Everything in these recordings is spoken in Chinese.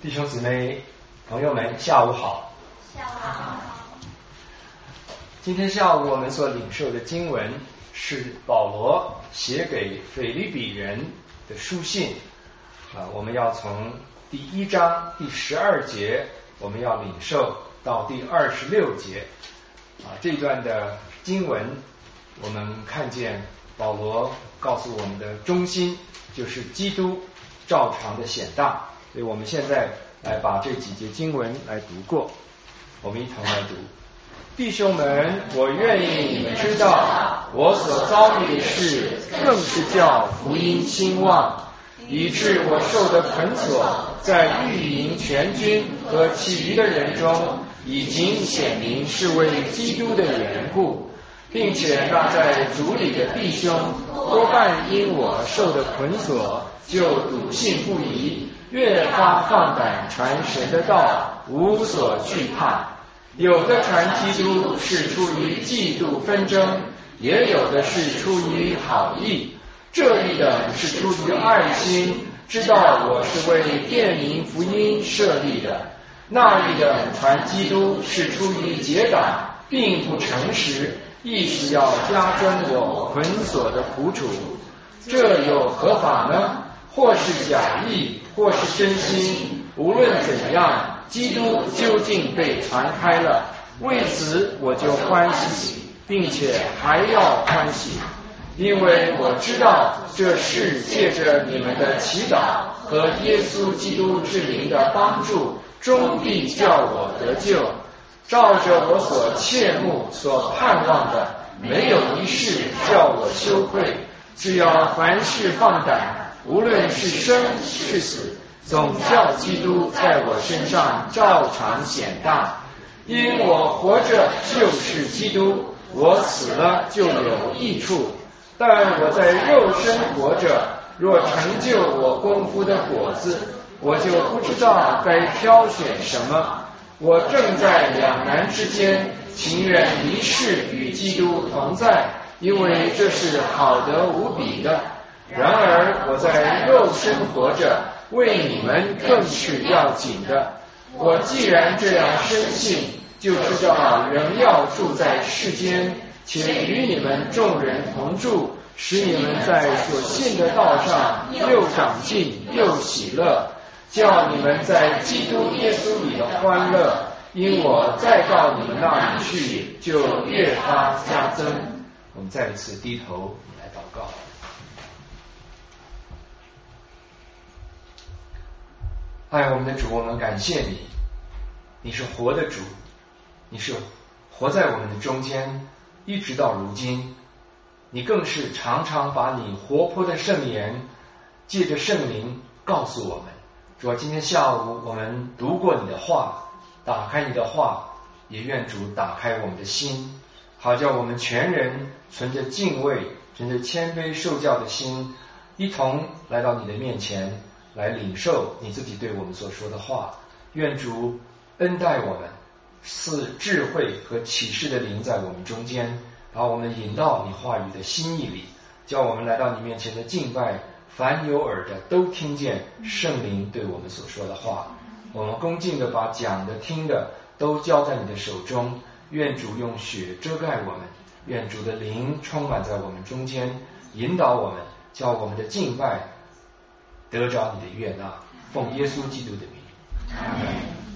弟兄姊妹、朋友们，下午好。 下午好。 今天下午我们所领受的经文是保罗写给腓立比人的书信我们要从第1章第12节，我们要领受到第26节这段的经文，我们看见保罗告诉我们的中心就是基督照常的显大，所以我们现在来把这几节经文来读过，我们一同来读。弟兄们，我愿意你们知道，我所遭遇的事，更是叫福音兴旺，以致我受的捆锁，在御营全军和其余的人中，已经显明是为基督的缘故，并且那在主里的弟兄，多半因我受的捆锁，就笃信不疑，越发放胆传神的道，无所惧怕。有的传基督是出于嫉妒纷争，也有的是出于好意，这一等是出于爱心，知道我是为便民福音设立的；那一等传基督是出于结党，并不诚实，意是要加增我捆锁的苦楚。这又何法呢？或是假意，或是真心，无论怎样，基督究竟被传开了，为此我就欢喜，并且还要欢喜，因为我知道这事借着你们的祈祷和耶稣基督之名的帮助，终必叫我得救。照着我所切慕所盼望的，没有一事叫我羞愧，只要凡事放胆，无论是生是死，总叫基督在我身上照常显大。因我活着就是基督，我死了就有益处。但我在肉身活着，若成就我功夫的果子，我就不知道该挑选什么。我正在两难之间，情愿离世与基督同在，因为这是好得无比的。然而我在肉身活着，为你们更是要紧的。我既然这样深信，就知道仍要住在世间，且与你们众人同住，使你们在所信的道上又长进又喜乐，叫你们在基督耶稣里的欢乐，因我再到你们那里去，就越发加增。我们再一次低头来祷告。我们的主，我们感谢你，你是活的主，你是活在我们的中间，一直到如今，你更是常常把你活泼的圣言借着圣灵告诉我们。主，今天下午我们读过你的话，打开你的话，也愿主打开我们的心，好叫我们全人存着敬畏，存着谦卑受教的心，一同来到你的面前，来领受你自己对我们所说的话。愿主恩待我们，赐智慧和启示的灵在我们中间，把我们引到你话语的心意里，叫我们来到你面前的敬拜，凡有耳的都听见圣灵对我们所说的话。我们恭敬的把讲的听的都交在你的手中，愿主用血遮盖我们，愿主的灵充满在我们中间，引导我们，叫我们的敬拜得着你的悦纳，奉耶稣基督的名，阿们。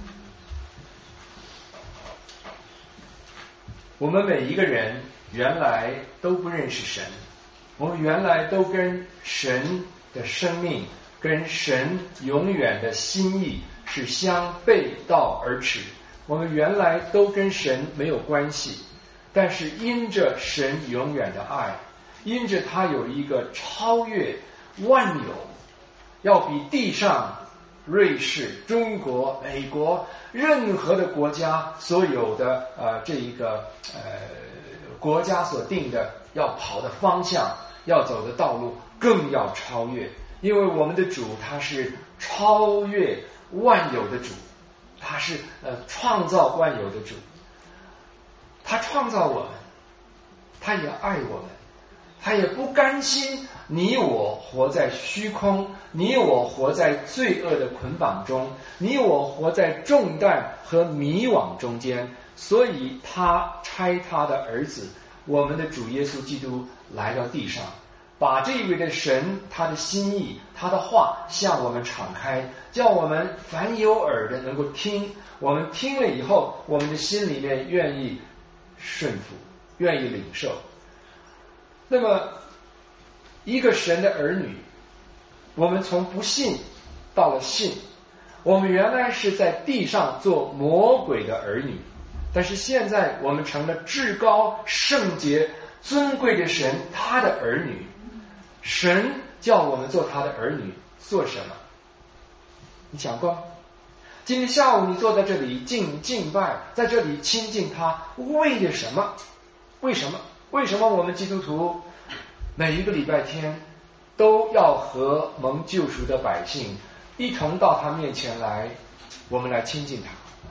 我们每一个人原来都不认识神，我们原来都跟神的生命，跟神永远的心意是相背道而驰，我们原来都跟神没有关系，但是因着神永远的爱，因着他有一个超越万有，要比地上瑞士、中国、美国任何的国家所有的这一个国家所定的要跑的方向，要走的道路更要超越，因为我们的主他是超越万有的主，他是创造万有的主，他创造我们，他也爱我们， 他也不甘心你我活在虚空，你我活在罪恶的捆绑中，你我活在重担和迷惘中间，所以他差他的儿子，我们的主耶稣基督来到地上，把这一位的神他的心意他的话向我们敞开，叫我们凡有耳的能够听，我们听了以后，我们的心里面愿意顺服，愿意领受。那么一个神的儿女，我们从不信到了信，我们原来是在地上做魔鬼的儿女，但是现在我们成了至高圣洁尊贵的神他的儿女。神叫我们做他的儿女，做什么？你想过？今天下午你坐在这里敬拜，在这里亲近他，为了什么？为什么我们基督徒每一个礼拜天都要和蒙救赎的百姓一同到他面前来，我们来亲近他？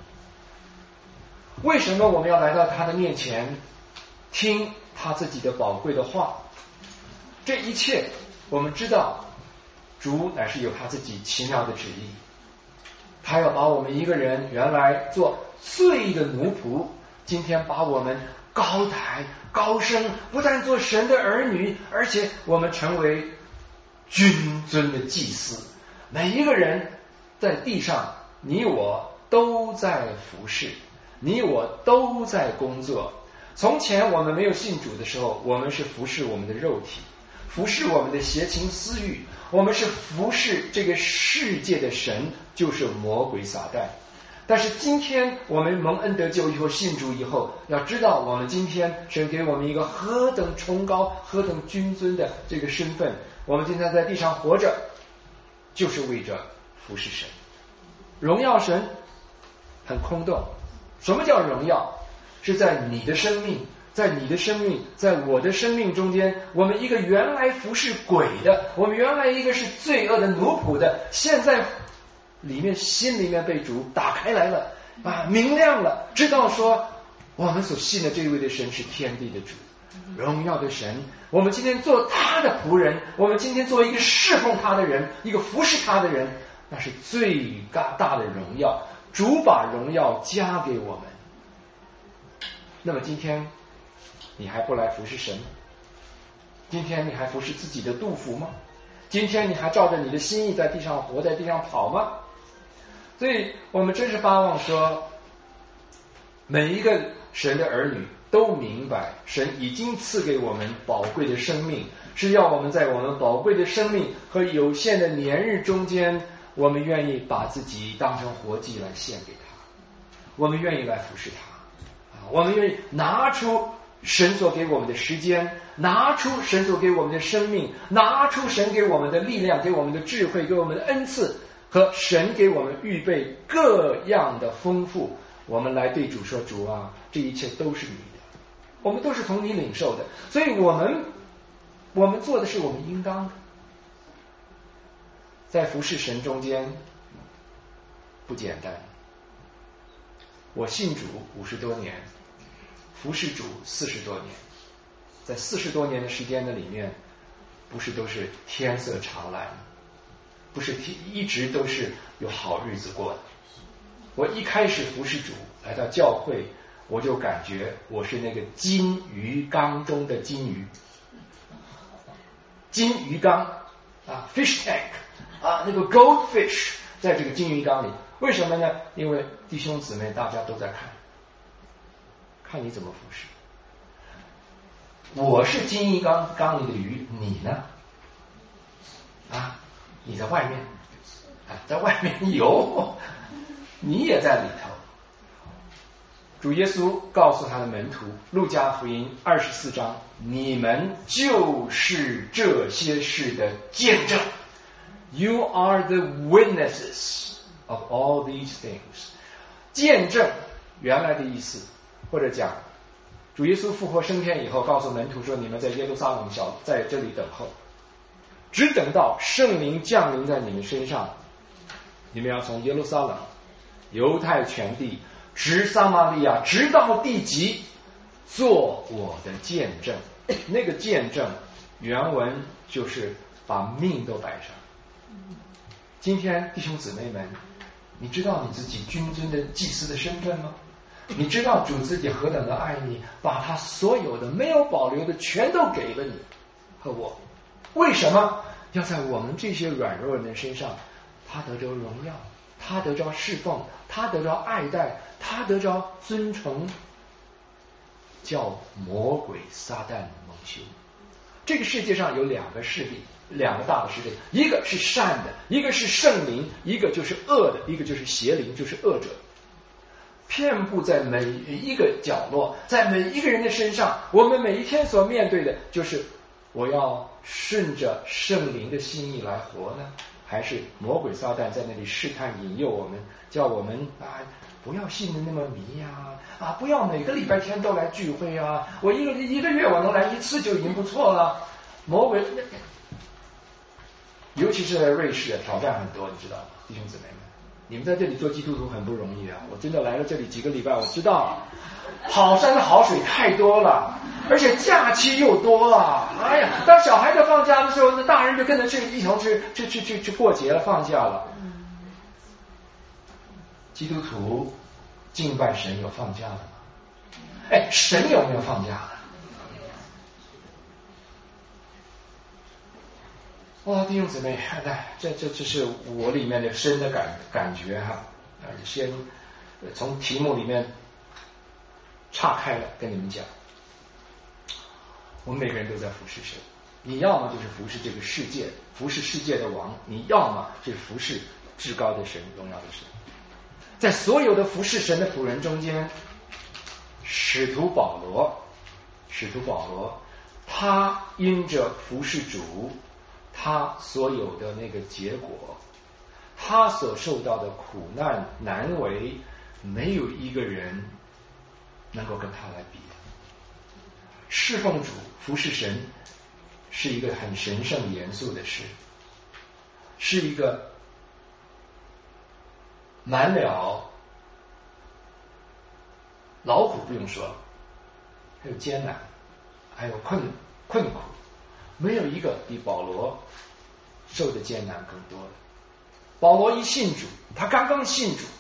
为什么我们要来到他的面前听他自己的宝贵的话？这一切我们知道，主乃是有他自己奇妙的旨意，他要把我们一个人原来做罪的奴仆，今天把我们高抬高升，不但做神的儿女，而且我们成为君尊的祭司。每一个人在地上，你我都在服侍，你我都在工作。从前我们没有信主的时候，我们是服侍我们的肉体，服侍我们的邪情私欲，我们是服侍这个世界的神，就是魔鬼撒旦。但是今天我们蒙恩得救以后，信主以后，要知道我们今天神给我们一个何等崇高何等君尊的这个身份，我们今天在地上活着就是为着服侍神，荣耀神很空洞。什么叫荣耀？是在你的生命，在你的生命，在我的生命中间，我们一个原来服侍鬼的，我们原来一个是罪恶的奴仆的，现在心里面被主打开来了啊，明亮了，知道说我们所信的这位的神是天地的主，荣耀的神。我们今天做他的仆人，我们今天做一个侍奉他的人，一个服侍他的人，那是最大的荣耀。主把荣耀加给我们。那么今天你还不来服侍神？今天你还服侍自己的肚腹吗？今天你还照着你的心意在地上活，在地上跑吗？所以我们真是巴望说，每一个神的儿女都明白，神已经赐给我们宝贵的生命，是要我们在我们宝贵的生命和有限的年日中间，我们愿意把自己当成活祭来献给他，我们愿意来服侍他，我们愿意拿出神所给我们的时间，拿出神所给我们的生命，拿出神给我们的力量，给我们的智慧，给我们的恩赐，和神给我们预备各样的丰富，我们来对主说，主啊，这一切都是你的，我们都是从你领受的，所以我们做的是我们应当的。在服侍神中间不简单，我信主50多年，服侍主40多年，在40多年的时间的里面，不是都是天色常蓝，不是一直都是有好日子过的。我一开始服侍主，来到教会，我就感觉我是那个金鱼缸中的金鱼，金鱼缸啊 ，fish tank 啊，那个 goldfish 在这个金鱼缸里。为什么呢？因为弟兄姊妹大家都在看你怎么服侍。我是金鱼缸里的鱼，你呢？啊，你在外面啊，在外面游，你也在里头。主耶稣告诉他的门徒，路加福音24章，你们就是这些事的见证。You are the witnesses of all these things. 见证原来的意思，或者讲主耶稣复活升天以后告诉门徒说，你们在耶路撒冷在这里等候，只等到圣灵降临在你们身上，你们要从耶路撒冷、犹太全地直撒玛利亚，直到地极，做我的见证。那个见证原文就是把命都摆上。今天弟兄姊妹们，你知道你自己君尊的祭司的身份吗？你知道主自己何等的爱你，把他所有的没有保留的全都给了你和我。为什么要在我们这些软弱人的身上，他得着荣耀，他得着侍奉，他得着爱戴，他得着尊崇，叫魔鬼撒旦蒙羞。这个世界上有两个势力，两个大的势力，一个是善的，一个是圣灵，一个就是恶的，一个就是邪灵，就是恶者，遍布在每一个角落，在每一个人的身上。我们每一天所面对的就是我要顺着圣灵的心意来活呢，还是魔鬼撒旦在那里试探引诱我们，叫我们不要信的那么迷不要每个礼拜天都来聚会我一个月我能来一次就已经不错了。魔鬼尤其是在瑞士挑战很多，你知道吗？弟兄姊妹们，你们在这里做基督徒很不容易我真的来了这里几个礼拜，我知道好山好水太多了，而且假期又多哎呀，当小孩子放假的时候，那大人就跟着一同去过节了，放假了。基督徒敬拜神有放假的吗？神有没有放假的？弟兄姊妹，这是我里面的深的感觉先从题目里面岔开了跟你们讲。我们每个人都在服侍神，你要么就是服侍这个世界，服侍世界的王，你要么就是服侍至高的神，荣耀的神。在所有的服侍神的仆人中间，使徒保罗他因着服侍主，他所有的那个结果，他所受到的苦难难为，没有一个人能够跟他来比的。侍奉主服侍神是一个很神圣严肃的事，是一个满了劳苦不用说了，还有艰难，还有困苦，没有一个比保罗受的艰难更多的。保罗一信主，他刚刚信主，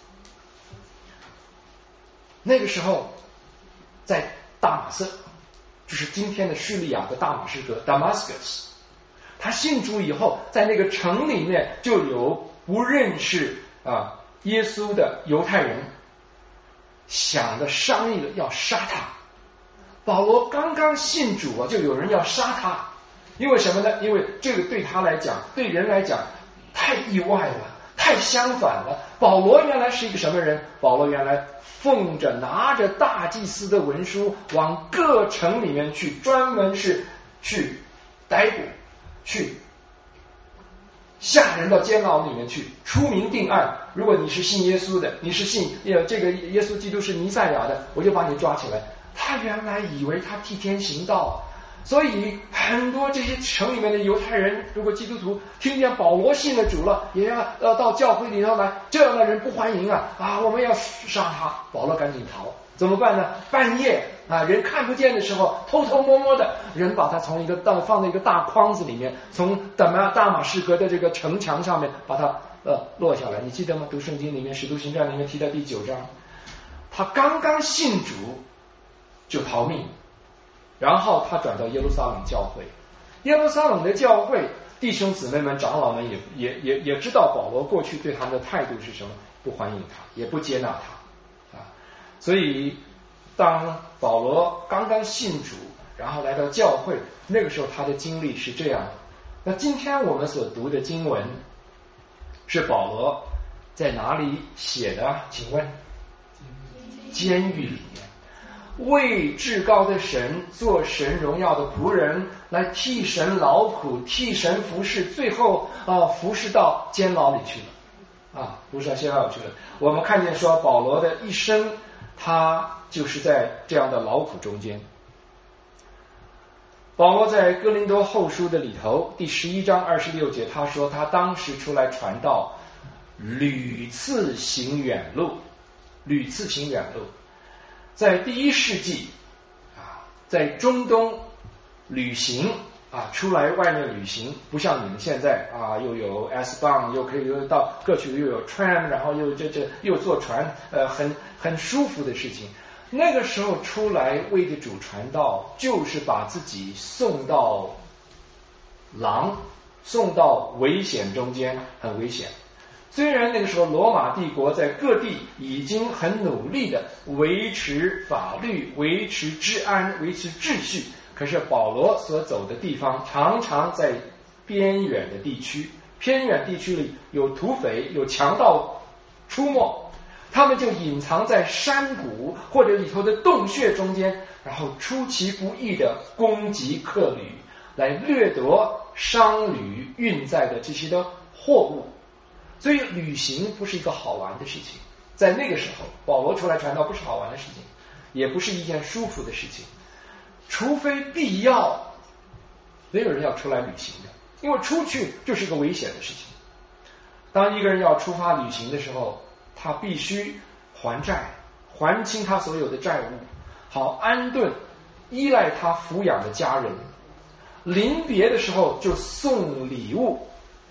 那个时候在大马色，就是今天的叙利亚的大马士革 Damascus， 他信主以后，在那个城里面就有不认识耶稣的犹太人想着商议了要杀他。保罗刚刚信主就有人要杀他，因为什么呢？因为这个对他来讲，对人来讲太意外了，太相反了。保罗原来是一个什么人？保罗原来拿着大祭司的文书往各城里面去，专门是去逮捕，去下人到监牢里面去，出名定案。如果你是信耶稣的，你是信这个耶稣基督是弥赛亚的，我就把你抓起来。他原来以为他替天行道，所以很多这些城里面的犹太人，如果基督徒听见保罗信了主了，也要到教会里头来，这样的人不欢迎我们要杀他。保罗赶紧逃，怎么办呢？半夜人看不见的时候，偷偷摸摸的人把他从放在一个大筐子里面，从大马士革的这个城墙上面把他落下来。你记得吗？读圣经里面使徒行传里面提到第9章，他刚刚信主就逃命，然后他转到耶路撒冷教会。耶路撒冷的教会弟兄姊妹们长老们也知道保罗过去对他们的态度是什么，不欢迎他，也不接纳他所以当保罗刚刚信主，然后来到教会，那个时候他的经历是这样的。那今天我们所读的经文是保罗在哪里写的？请问监狱里面，为至高的神做神荣耀的仆人，来替神劳苦，替神服侍，最后服侍到监牢里去了服侍到监牢里去了。我们看见说保罗的一生，他就是在这样的劳苦中间。保罗在哥林多后书的里头第11章26节，他说他当时出来传道，屡次行远路。在第1世纪在中东旅行出来外面旅行，不像你们现在又有 S-Bahn， 又可以又到各处又有 tram， 然后又坐船，很舒服的事情。那个时候出来为着主传道，就是把自己送到危险中间，很危险。虽然那个时候罗马帝国在各地已经很努力的维持法律、维持治安、维持秩序，可是保罗所走的地方常常在边远的地区，偏远地区里有土匪、有强盗出没，他们就隐藏在山谷或者里头的洞穴中间，然后出其不意的攻击客旅，来掠夺商旅运载的这些的货物。所以旅行不是一个好玩的事情，在那个时候保罗出来传道不是好玩的事情，也不是一件舒服的事情，除非必要，没有人要出来旅行的，因为出去就是一个危险的事情。当一个人要出发旅行的时候，他必须还债，还清他所有的债务，好安顿依赖他抚养的家人。临别的时候就送礼物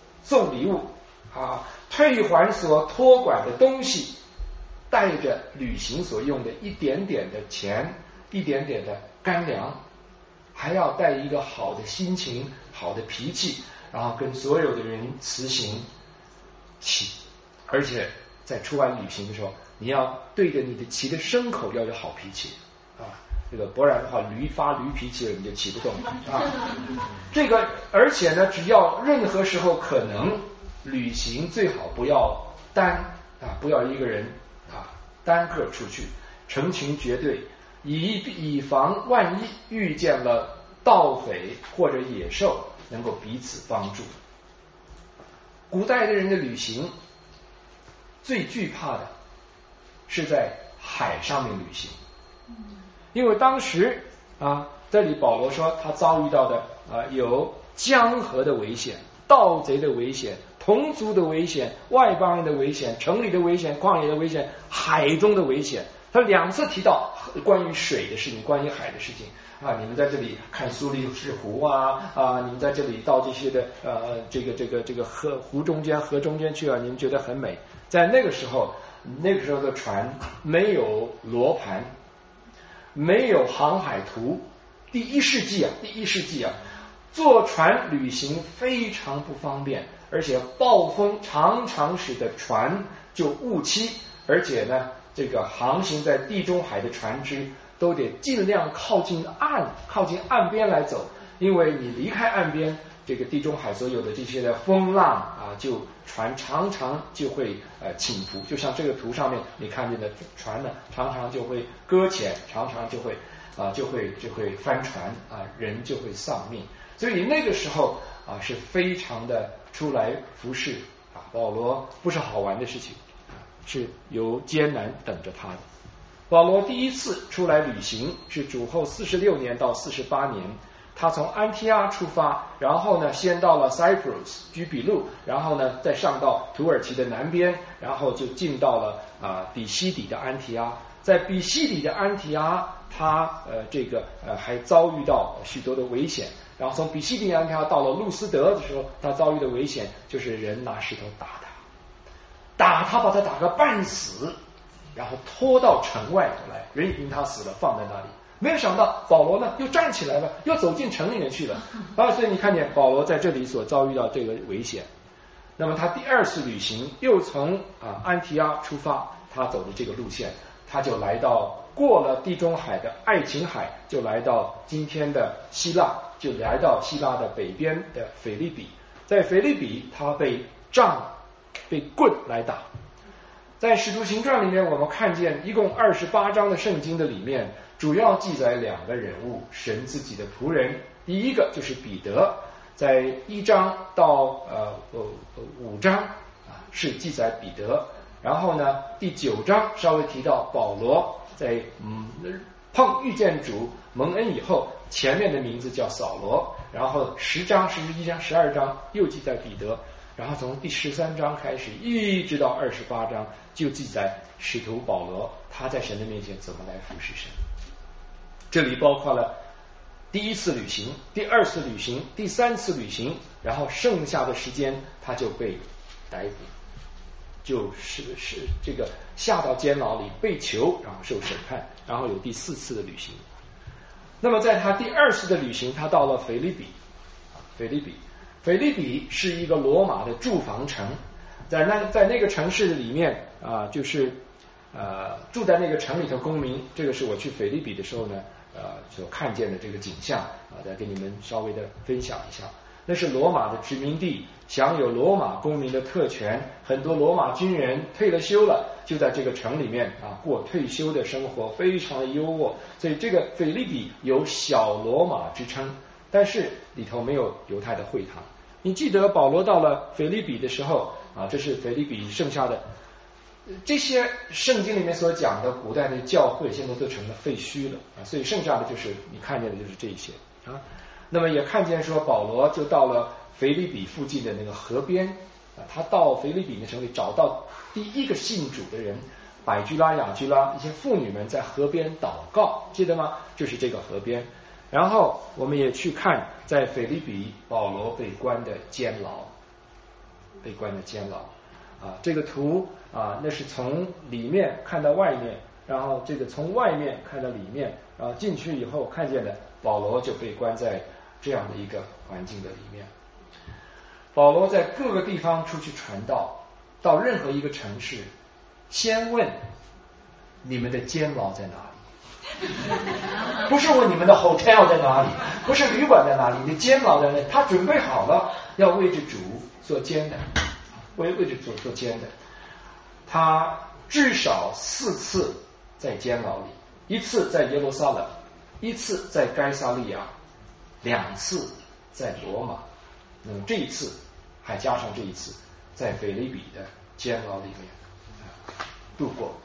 退还所托管的东西，带着旅行所用的一点点的钱，一点点的干粮，还要带一个好的心情、好的脾气，然后跟所有的人辞行。而且在出外旅行的时候，你要对着你的骑的牲口要有好脾气这个不然的话驴发驴脾气了你就骑不动这个而且呢，只要任何时候可能旅行最好不要不要一个人单个出去，成群结队，以防万一遇见了盗匪或者野兽，能够彼此帮助。古代的人的旅行最惧怕的是在海上面旅行，因为当时这里保罗说他遭遇到的有江河的危险、盗贼的危险、同族的危险、外邦人的危险、城里的危险、旷野的危险、海中的危险。他2次提到关于水的事情，关于海的事情你们在这里看苏黎世湖你们在这里到这些的这个湖中间、河中间去你们觉得很美。在那个时候的船没有罗盘，没有航海图，第一世纪坐船旅行非常不方便，而且暴风常常使得船就误期，而且呢，这个航行在地中海的船只都得尽量靠近岸边来走，因为你离开岸边，这个地中海所有的这些的风浪就船常常就会倾覆，就像这个图上面你看见的船呢，常常就会搁浅，常常就会翻船人就会丧命。所以那个时候是非常的出来服侍保罗不是好玩的事情是有艰难等着他的。保罗第一次出来旅行是主后46年到48年，他从安提阿出发，然后呢先到了 Cyprus 居比路，然后呢再上到土耳其的南边，然后就进到了比西底的安提阿。在比西底的安提阿，他还遭遇到许多的危险，然后从比西底安提阿到了路斯德的时候，他遭遇的危险就是人拿石头打他把他打个半死，然后拖到城外头来，人已经他死了放在那里。没有想到保罗呢又站起来了，又走进城里面去了所以你看见保罗在这里所遭遇到这个危险。那么他第2次旅行又从安提阿出发，他走的这个路线，他就来到过了地中海的爱琴海，就来到今天的希腊，就来到希腊的北边的腓立比。在腓立比他被棍来打。在使徒行传里面我们看见一共28章的圣经的里面，主要记载2个人物，神自己的仆人。第一个就是彼得，在1章到5章是记载彼得，然后呢第9章稍微提到保罗在遇见主蒙恩以后，前面的名字叫扫罗，然后10章、11章、12章又记载彼得，然后从第13章开始一直到28章就记载使徒保罗他在神的面前怎么来服侍神。这里包括了第一次旅行，第二次旅行，第三次旅行，然后剩下的时间他就被逮捕，就是这个下到监牢里被囚，然后受审判，然后有第四次的旅行。那么在他第二次的旅行，他到了腓立比。腓立比是一个罗马的驻防城，在那个城市里面就是住在那个城里头公民，这个是我去腓立比的时候呢所看见的这个景象再给你们稍微的分享一下。那是罗马的殖民地，享有罗马公民的特权，很多罗马军人退了休了，就在这个城里面过退休的生活，非常的优渥，所以这个腓立比有小罗马之称，但是里头没有犹太的会堂。你记得保罗到了腓立比的时候这是腓立比剩下的这些圣经里面所讲的古代的教会，现在都成了废墟了所以剩下的就是你看见的就是这些那么也看见说保罗就到了腓立比附近的那个河边他到腓立比的城里找到第一个信主的人百居拉、雅居拉，一些妇女们在河边祷告，记得吗？就是这个河边。然后我们也去看在腓立比保罗被关的监牢，这个图那是从里面看到外面，然后这个从外面看到里面，然后进去以后看见的保罗就被关在这样的一个环境的里面。保罗在各个地方出去传道，到任何一个城市，先问你们的监牢在哪里？不是问你们的 hotel 在哪里，不是旅馆在哪里，你的监牢在哪里？他准备好了要为着主做监的，为着主做监的。他至少4次在监牢里，一次在耶路撒冷，一次在该撒利亚，2次在罗马，那么这一次还加上这一次在腓立比的监牢里面度过。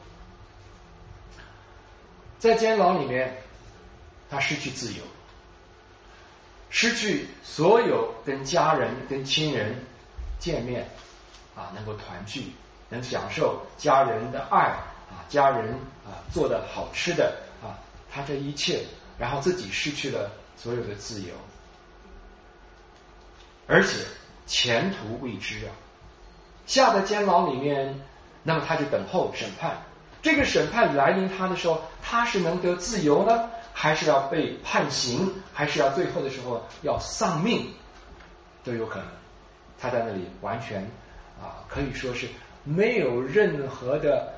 在监牢里面他失去自由，失去所有跟家人跟亲人见面能够团聚，能享受家人的爱家人做的好吃的他这一切，然后自己失去了所有的自由，而且前途未知下在监牢里面，那么他就等候审判。这个审判来临他的时候，他是能得自由呢，还是要被判刑，还是要最后的时候要丧命，都有可能。他在那里完全可以说是没有任何的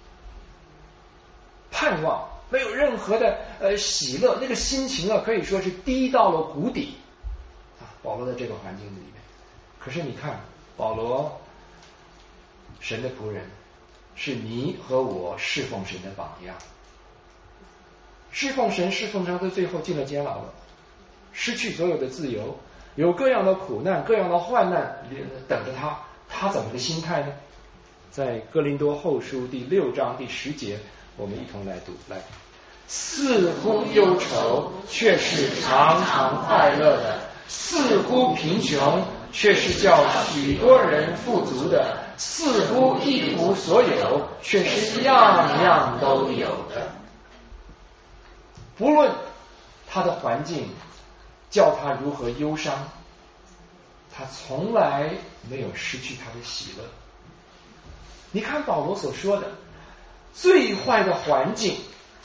盼望，没有任何的喜乐，那个心情可以说是低到了谷底保罗在这个环境里面。可是你看保罗，神的仆人，是你和我侍奉神的榜样，侍奉神侍奉到最后进了监牢了，失去所有的自由，有各样的苦难各样的患难等着他，他怎么的心态呢？在哥林多后书第6章第10节，我们一同来读。来，似乎忧愁，却是常常快乐的；似乎贫穷，却是叫许多人富足的；似乎一无所有，却是样样都有的。不论他的环境叫他如何忧伤，他从来没有失去他的喜乐。你看保罗所说的，最坏的环境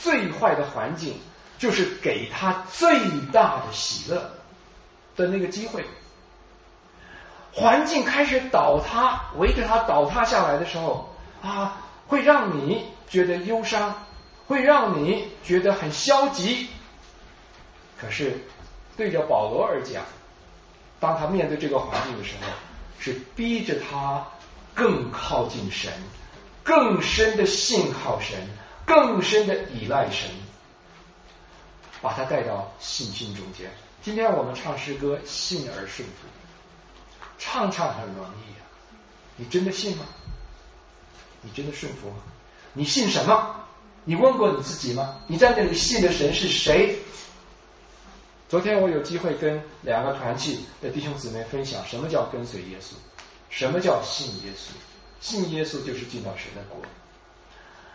就是给他最大的喜乐的那个机会。环境开始倒塌，围着他倒塌下来的时候会让你觉得忧伤，会让你觉得很消极。可是对着保罗而讲，当他面对这个环境的时候，是逼着他更靠近神，更深的信靠神，更深的依赖神，把他带到信心中间。今天我们唱诗歌，信而顺服，唱很容易你真的信吗？你真的顺服吗？你信什么？你问过你自己吗？你在那里信的神是谁？昨天我有机会跟2个团契的弟兄姊妹分享什么叫跟随耶稣，什么叫信耶稣。信耶稣就是进到神的国。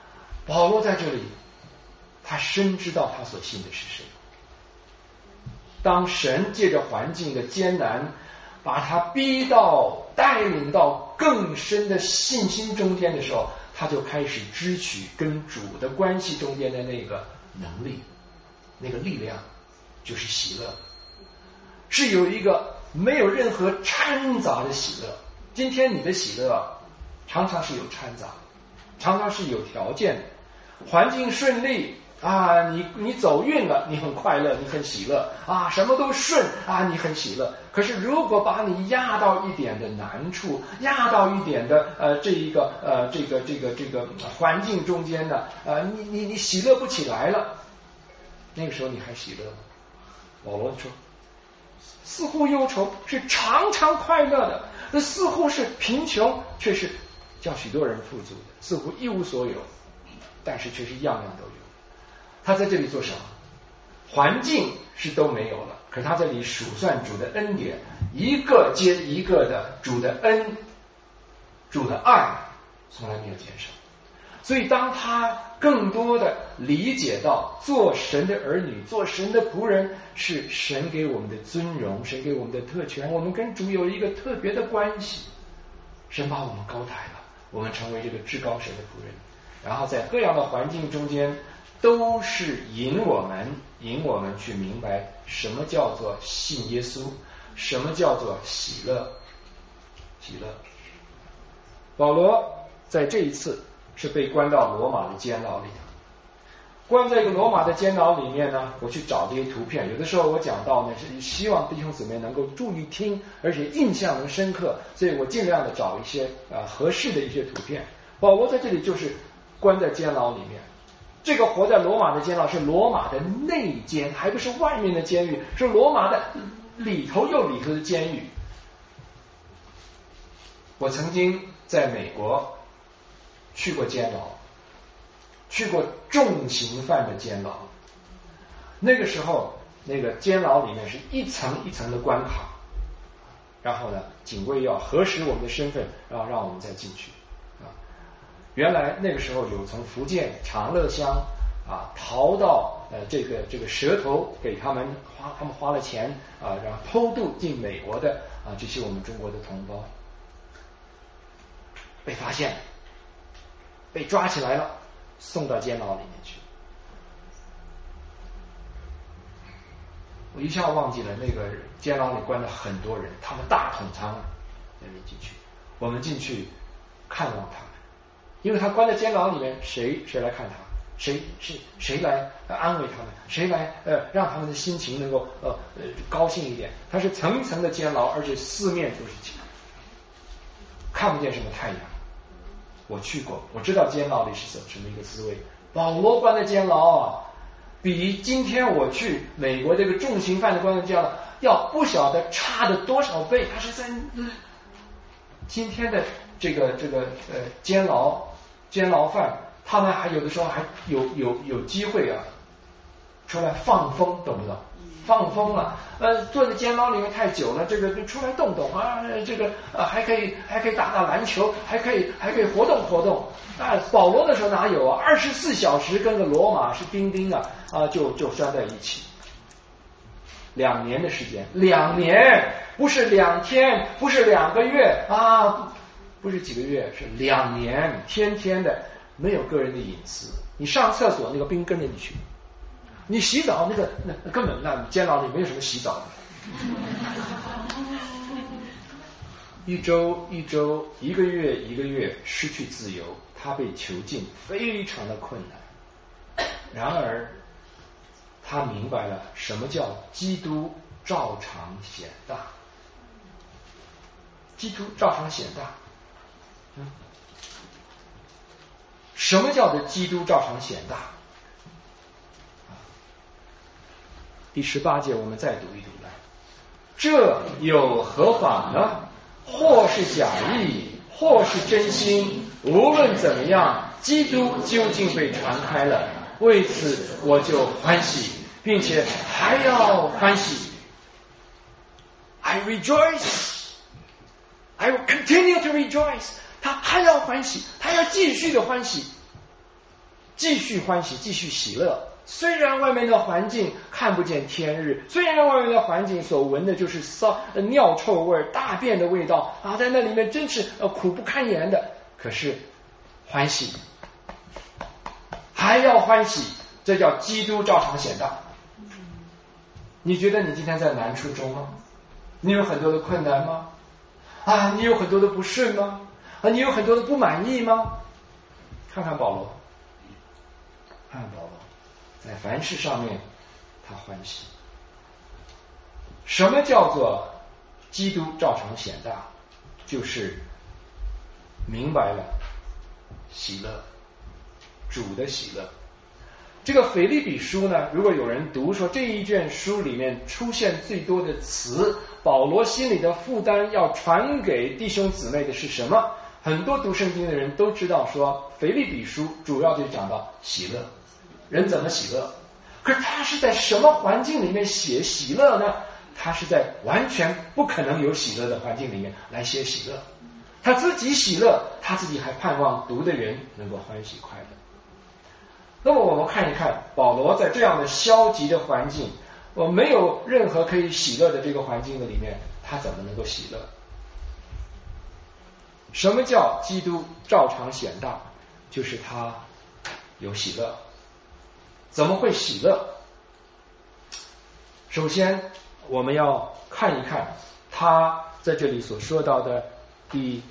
保罗在这里，他深知道他所信的是谁。 当神借着环境的艰难，把他带领到更深的信心中间的时候，他就开始支取跟主的关系中间的那个能力，那个力量，就是喜乐，是有一个没有任何掺杂的喜乐。今天你的喜乐常常是有掺杂，常常是有条件的。环境顺利啊，你走运了，你很快乐，你很喜乐啊，什么都顺啊，你很喜乐。可是如果把你压到一点的难处，压到一点的这个环境中间呢，你喜乐不起来了，那个时候你还喜乐吗？保罗说，似乎忧愁是常常快乐的，那似乎是贫穷，却是叫许多人富足的，似乎一无所有，但是却是样样都有。他在这里做什么？环境是都没有了，可是他这里数算主的恩典，一个接一个的，主的恩，主的爱从来没有减少。所以当他更多的理解到做神的儿女，做神的仆人是神给我们的尊荣，神给我们的特权，我们跟主有一个特别的关系，神把我们高抬了，我们成为这个至高神的仆人，然后在各样的环境中间都是引我们去明白什么叫做信耶稣，什么叫做喜乐。保罗在这一次是被关到罗马的监牢里，关在一个罗马的监牢里面呢，我去找这些图片，有的时候我讲到呢是希望弟兄姊妹能够注意听，而且印象能深刻，所以我尽量的找一些合适的一些图片。保罗在这里就是关在监牢里面，这个活在罗马的监牢是罗马的内监，还不是外面的监狱，是罗马的里头的监狱。我曾经在美国去过监牢，去过重刑犯的监牢，那个时候那个监牢里面是一层一层的关卡，然后呢警卫要核实我们的身份，然后让我们再进去。原来那个时候有从福建长乐乡逃到这个蛇头给他们花了钱然后偷渡进美国的这些我们中国的同胞，被发现，被抓起来了，送到监牢里面去。我一下忘记了那个监牢里关了很多人，他们大统仓在那进去，我们进去看望他们，因为他关在监牢里面，谁来看他？谁来安慰他们？谁来让他们的心情能够高兴一点？它是层层的监牢，而且四面都是墙，看不见什么太阳。我去过，我知道监牢里是什么一个滋味。保罗关的监牢比今天我去美国这个重刑犯的关的监牢要不晓得差的多少倍。他是在今天的这个监牢犯，他们还有的时候还有机会出来放风，懂不懂？放风了，坐在监牢里面太久了，这个就出来动动这个还可以打篮球，还可以活动保罗的时候哪有24小时跟个罗马是兵就拴在一起，2年的时间，2年，不是2天，不是2个月不是几个月，是2年，天天的，没有个人的隐私。你上厕所那个兵跟着你去，你洗澡那根本监牢里没有什么洗澡的。一周一周，一个月一个月失去自由，他被囚禁，非常的困难。然而他明白了什么叫基督照常显大。基督照常显大，什么叫做基督照常显大？第18节我们再读一读来。这有何法呢？或是假意，或是真心，无论怎么样，基督究竟被传开了，为此我就欢喜，并且还要欢喜。I rejoice, I will continue to rejoice. 他还要欢喜，他要继续的欢喜，继续欢喜，继续喜乐。 虽然外面的环境看不见天日，虽然外面的环境所闻的就是尿臭味、大便的味道啊，在那里面真是苦不堪言的，可是欢喜，还要欢喜，这叫基督照常显大。你觉得你今天在难处中吗？你有很多的困难吗？啊，你有很多的不顺吗？啊，你有很多的不满意吗？看看保罗，看看保罗，在凡事上面他欢喜。什么叫做基督照常显大？就是明白了喜乐，主的喜乐。这个腓立比书呢，如果有人读说这一卷书里面出现最多的词，保罗心里的负担要传给弟兄姊妹的是什么？很多读圣经的人都知道说腓立比书主要就讲到喜乐，人怎么喜乐。可是他是在什么环境里面写喜乐呢？他是在完全不可能有喜乐的环境里面来写喜乐，他自己喜乐，他自己还盼望读的人能够欢喜快乐。那么我们看一看保罗在这样的消极的环境，没有任何可以喜乐的这个环境的里面，他怎么能够喜乐？什么叫基督照常显大？就是他有喜乐。怎么会喜乐？首先我们要看一看他在这里所说到的第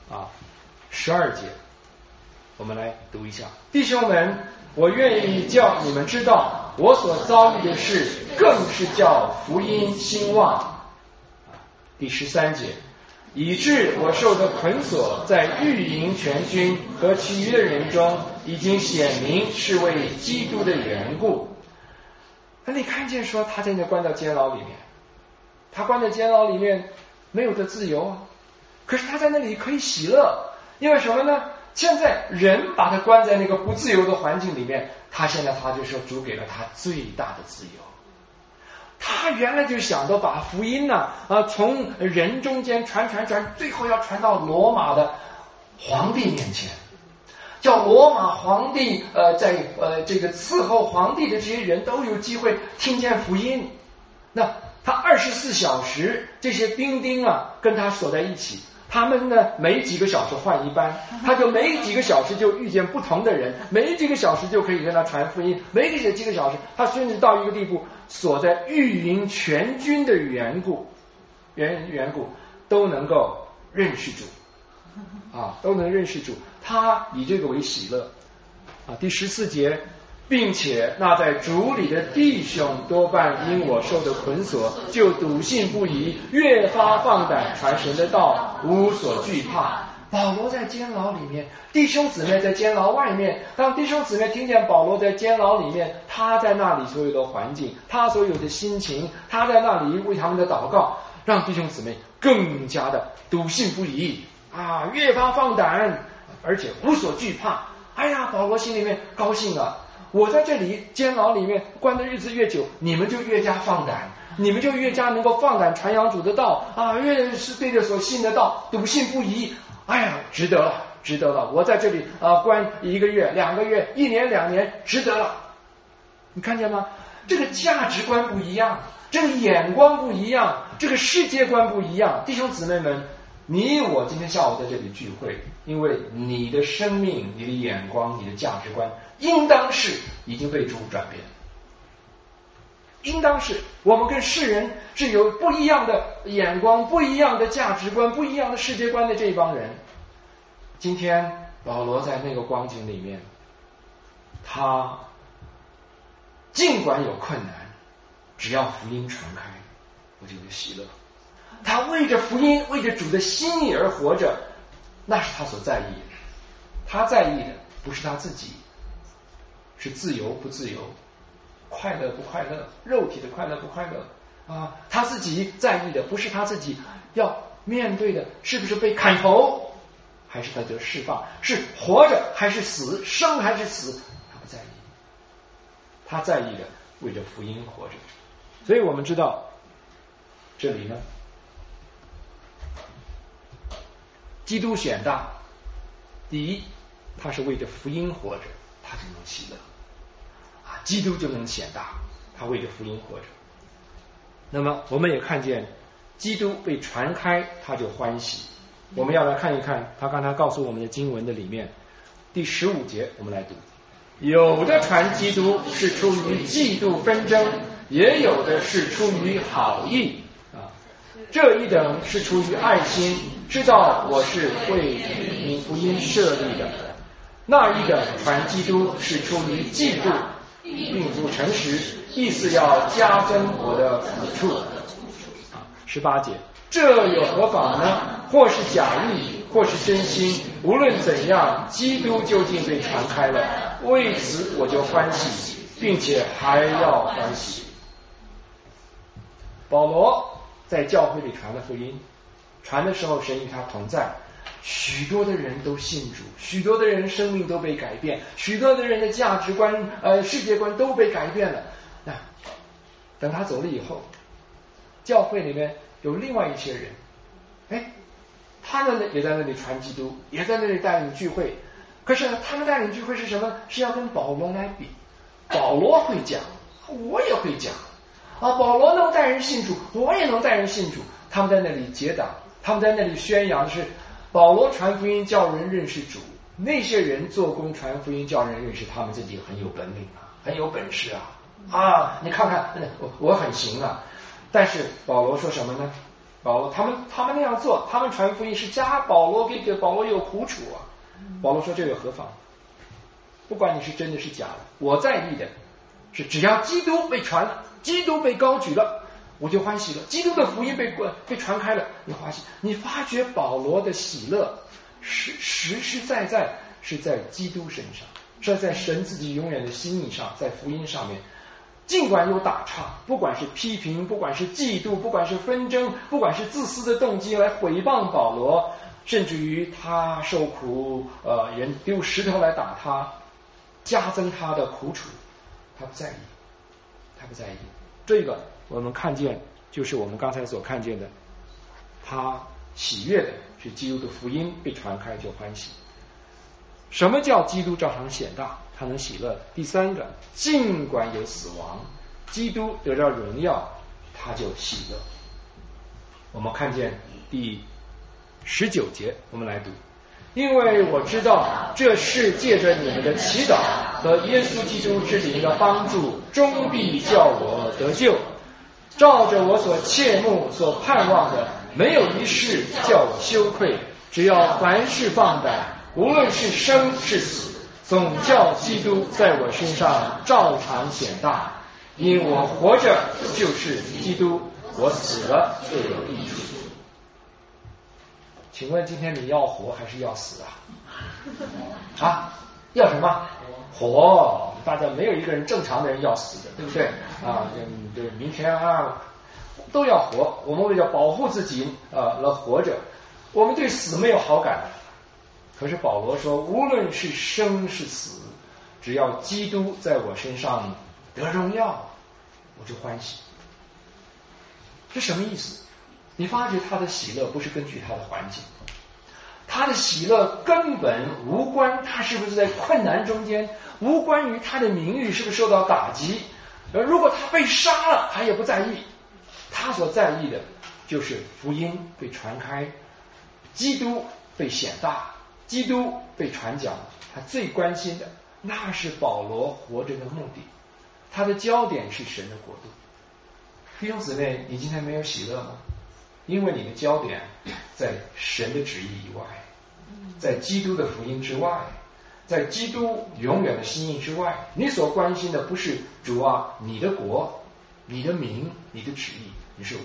12节，我们来读一下。弟兄们，我愿意叫你们知道，我所遭遇的事更是叫福音兴旺。第13节，以致我受的捆锁在御营全军和其余的人中已经显明是为基督的缘故。那你看见说他在那关到监牢里面，他关在监牢里面没有的自由啊，可是他在那里可以喜乐，因为什么呢？现在人把他关在那个不自由的环境里面，他现在他就说主给了他最大的自由。他原来就想着把福音呢从人中间传，最后要传到罗马的皇帝面前，叫罗马皇帝在这个伺候皇帝的这些人都有机会听见福音。那他24小时这些兵丁跟他锁在一起，他们呢每几个小时换一班，他就每几个小时就遇见不同的人，每几个小时就可以跟他传福音，每几个小时他甚至到一个地步，锁在御营全军的缘故都能够认识主都能认识主，他以这个为喜乐第14节，并且那在主里的弟兄多半因我受的捆锁，就笃信不疑，越发放胆传神的道，无所惧怕。保罗在监牢里面，弟兄姊妹在监牢外面，当弟兄姊妹听见保罗在监牢里面，他在那里所有的环境，他所有的心情，他在那里为他们的祷告，让弟兄姊妹更加的笃信不疑越发放胆，而且无所惧怕。哎呀，保罗心里面高兴啊，我在这里监牢里面关的日子越久，你们就越加放胆，你们就越加能够放胆传扬主的道越是对着所信的道笃信不疑。哎呀，值得了，我在这里关1个月、2个月、1年、2年，值得了。你看见吗？这个价值观不一样，这个眼光不一样，这个世界观不一样。弟兄姊妹们，你我今天下午在这里聚会，因为你的生命、你的眼光、你的价值观应当是已经被主转变，应当是我们跟世人是有不一样的眼光、不一样的价值观、不一样的世界观的这帮人。今天保罗在那个光景里面，他尽管有困难，只要福音传开，我就有喜乐。他为着福音，为着主的心意而活着，那是他所在意的。他在意的不是他自己，是自由不自由，快乐不快乐，肉体的快乐不快乐他自己在意的不是他自己要面对的是不是被砍头，还是他得释放，是活着还是死，生还是死，他不在意。他在意的为着福音活着。所以我们知道这里呢，基督显大，第一，他是为着福音活着，他就能喜乐基督就能显大，他为着福音活着。那么我们也看见基督被传开，他就欢喜。我们要来看一看他刚才告诉我们的经文的里面第15节，我们来读：有的传基督是出于嫉妒纷争，也有的是出于好意这一等是出于爱心，知道我是为你福音设立的；那一等传基督是出于嫉妒，并不诚实，意思要加增我的苦处。18节，这有何妨呢？或是假意，或是真心，无论怎样，基督究竟被传开了，为此我就欢喜，并且还要欢喜。保罗在教会里传的福音，传的时候神与他同在，许多的人都信主，许多的人生命都被改变，许多的人的价值观世界观都被改变了。那等他走了以后，教会里面有另外一些人，他们也在那里传基督，也在那里带领聚会。可是呢，他们带领聚会是什么？是要跟保罗来比。保罗会讲，我也会讲保罗能带人信主，我也能带人信主。他们在那里结党，他们在那里宣扬的是保罗传福音叫人认识主，那些人做工传福音叫人认识他们自己很有本领很有本事你看看我很行但是保罗说什么呢？保罗他们那样做，他们传福音是加保罗，给保罗有苦楚保罗说这个何妨？不管你是真的是假的，我在意的是只要基督被传了，基督被高举了，我就欢喜了。基督的福音被传开了，你欢喜。你发觉保罗的喜乐实实在在是在基督身上，是在神自己永远的心意上，在福音上面。尽管有打岔，不管是批评，不管是嫉妒，不管是纷争，不管是自私的动机来毁谤保罗，甚至于他受苦人丢石头来打他，加增他的苦楚，他不在意，他不在意。这个我们看见就是我们刚才所看见的，他喜悦的是基督的福音被传开就欢喜。什么叫基督照常显大？他能喜乐。第三个，尽管有死亡，基督得到荣耀，他就喜乐。我们看见第19节，我们来读：因为我知道这是借着你们的祈祷和耶稣基督之灵的帮助，终必叫我得救。照着我所切慕所盼望的，没有一事叫我羞愧，只要凡事放胆，无论是生是死，总叫基督在我身上照常显大。因我活着就是基督，我死了就有益处。请问今天你要活还是要死要什么？活。大家没有一个人正常的人要死的，对不对对，明天都要活。我们为了保护自己而活着，我们对死没有好感。可是保罗说，无论是生是死，只要基督在我身上得荣耀，我就欢喜。这什么意思？你发觉他的喜乐不是根据他的环境，他的喜乐根本无关他是不是在困难中间，无关于他的名誉是不是受到打击。如果他被杀了，他也不在意。他所在意的就是福音被传开，基督被显大，基督被传讲。他最关心的那是保罗活着的目的，他的焦点是神的国度。弟兄姊妹，你今天没有喜乐吗？因为你的焦点在神的旨意以外，在基督的福音之外，在基督永远的心意之外。你所关心的不是主你的国，你的名，你的旨意，你是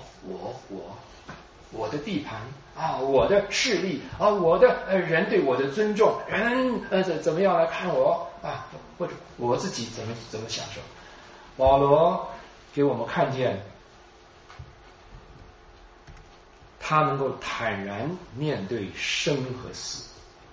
我的地盘我的势力我的人对我的尊重，人怎么样来看我或者我自己怎么享受。保罗给我们看见他能够坦然面对生和死，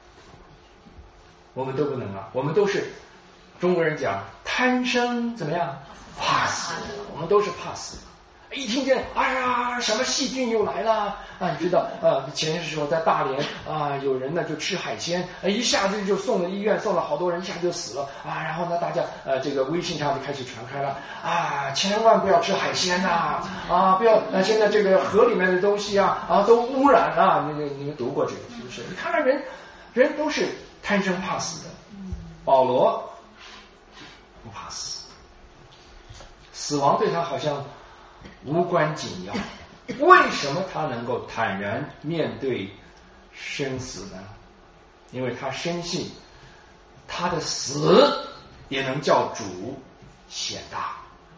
我们都不能我们都是中国人讲贪生怎么样怕死，我们都是怕死。 一听见哎呀什么细菌又来了啊，你知道前些时候在大连有人呢就吃海鲜，一下子就送了医院，送了好多人，一下就死了然后呢大家这个微信上就开始传开了千万不要吃海鲜不要现在这个河里面的东西都污染了，你们读过这个是不是？你看看人都是贪生怕死的，保罗不怕死，死亡对他好像无关紧要。为什么他能够坦然面对生死呢？因为他深信他的死也能叫主显大。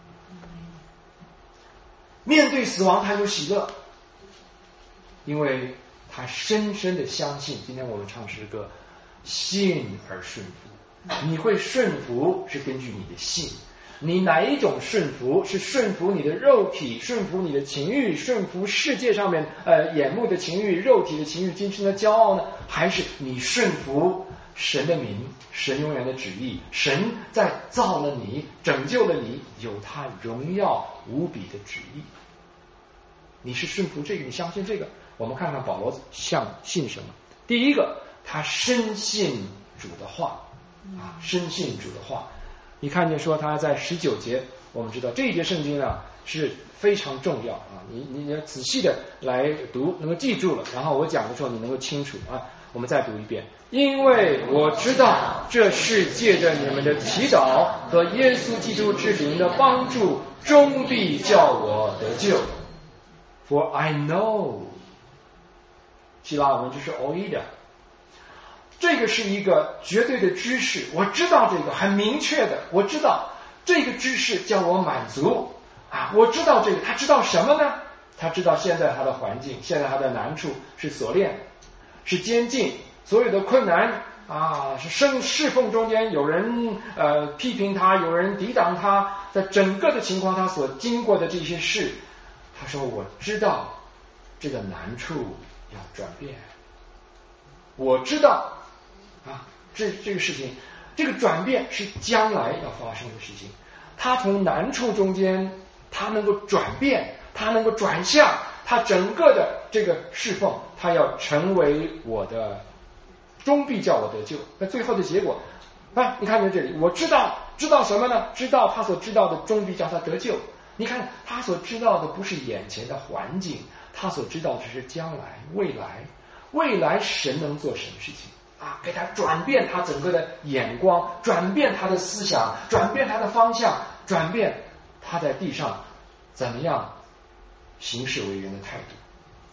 面对死亡他有喜乐，因为他深深的相信，今天我们唱诗歌，信而顺服。你会顺服是根据你的信，你哪一种顺服？是顺服你的肉体，顺服你的情欲，顺服世界上面眼目的情欲，肉体的情欲，今生的骄傲呢？还是你顺服神的名，神永远的旨意？神在造了你，拯救了你，有他荣耀无比的旨意。你是顺服这个，你相信这个。我们看看保罗信什么。第一个，他深信主的话深信主的话。你看见说他在19节，我们知道这一节圣经是非常重要你要仔细的来读，能够记住了，然后我讲的时候你能够清楚我们再读一遍。因为我知道这是借着你们的祈祷和耶稣基督之灵的帮助，终必叫我得救。For I know， 希腊文就是 oida， 这个是一个绝对的知识，我知道这个很明确的，我知道这个知识叫我满足我知道这个。他知道什么呢？他知道现在他的环境，现在他的难处是锁链，是监禁，所有的困难是侍奉中间有人批评他，有人抵挡他，在整个的情况他所经过的这些事，他说我知道这个难处要转变，我知道这个事情，这个转变是将来要发生的事情。他从难处中间他能够转变，他能够转向，他整个的这个侍奉，他要成为我的，终必叫我得救。那最后的结果你看在这里，我知道什么呢？知道他所知道的终必叫他得救。你看他所知道的不是眼前的环境，他所知道的是将来未来神能做什么事情给他转变他整个的眼光，转变他的思想，转变他的方向，转变他在地上怎么样行事为人的态度，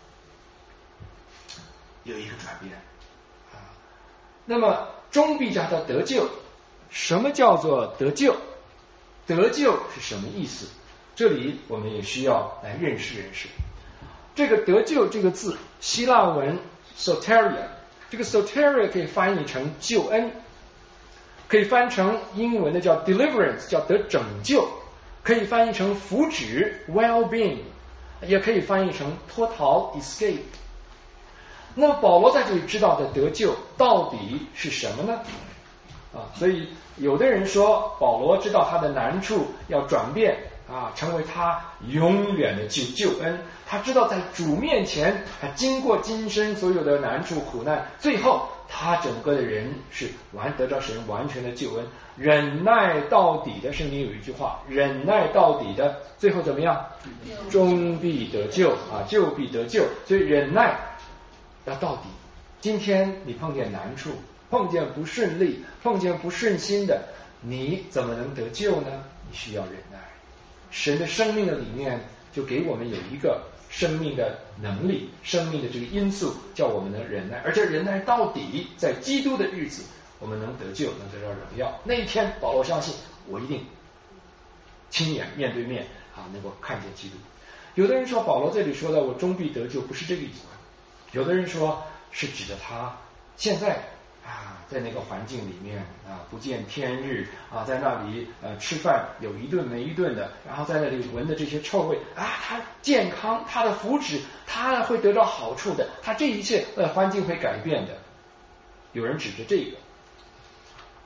有一个转变那么终必叫他得救。什么叫做得救？得救是什么意思？这里我们也需要来认识。这个得救这个字，希腊文 soteria， 这个 soteria 可以翻译成救恩，可以翻成英文的叫 deliverance， 叫得拯救，可以翻译成福祉 well-being， 也可以翻译成脱逃 escape。那么保罗在这里知道的得救到底是什么呢？所以有的人说保罗知道他的难处要转变成为他永远的救恩。他知道在主面前，他经过今生所有的难处苦难，最后他整个的人是得到神完全的救恩。忍耐到底的，圣经有一句话，忍耐到底的最后怎么样？终必得救救必得救。所以忍耐要到底。今天你碰见难处，碰见不顺利，碰见不顺心的，你怎么能得救呢？你需要忍耐。神的生命的里面就给我们有一个生命的能力，生命的这个因素叫我们能忍耐，而且忍耐到底，在基督的日子我们能得救，能得到荣耀。那一天保罗相信我一定亲眼面对面能够看见基督。有的人说保罗这里说的我终必得救不是这个意思，有的人说是指着他现在在那个环境里面不见天日在那里吃饭有一顿没一顿的，然后在那里闻的这些臭味他健康，他的福祉，他会得到好处的，他这一切环境会改变的。有人指着这个，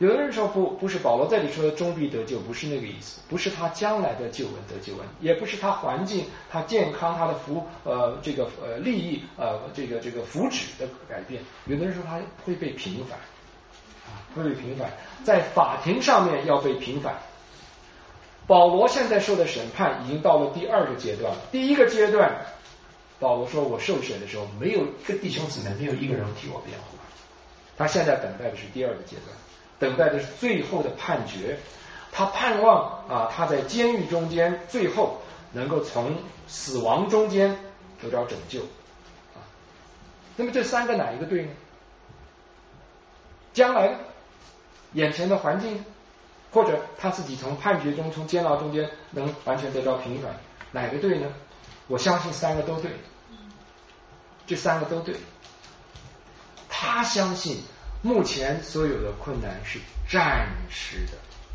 有的人说不是保罗这里说的终必得救，不是那个意思，不是他将来的救恩得救恩，也不是他环境、他健康、他的利益这个福祉的改变。有的人说他会被平反，会被平反，在法庭上面要被平反。保罗现在受的审判已经到了第2个阶段，第1个阶段，保罗说我受审的时候，没有一个弟兄姊妹，没有一个人替我辩护。他现在等待的是第2个阶段，等待的是最后的判决。他盼望他在监狱中间最后能够从死亡中间得到拯救。那么这3个哪一个对呢？将来眼前的环境，或者他自己从判决中、从监牢中间能完全得到平反，哪个对呢？我相信3个都对，这3个都对。他相信目前所有的困难是暂时的，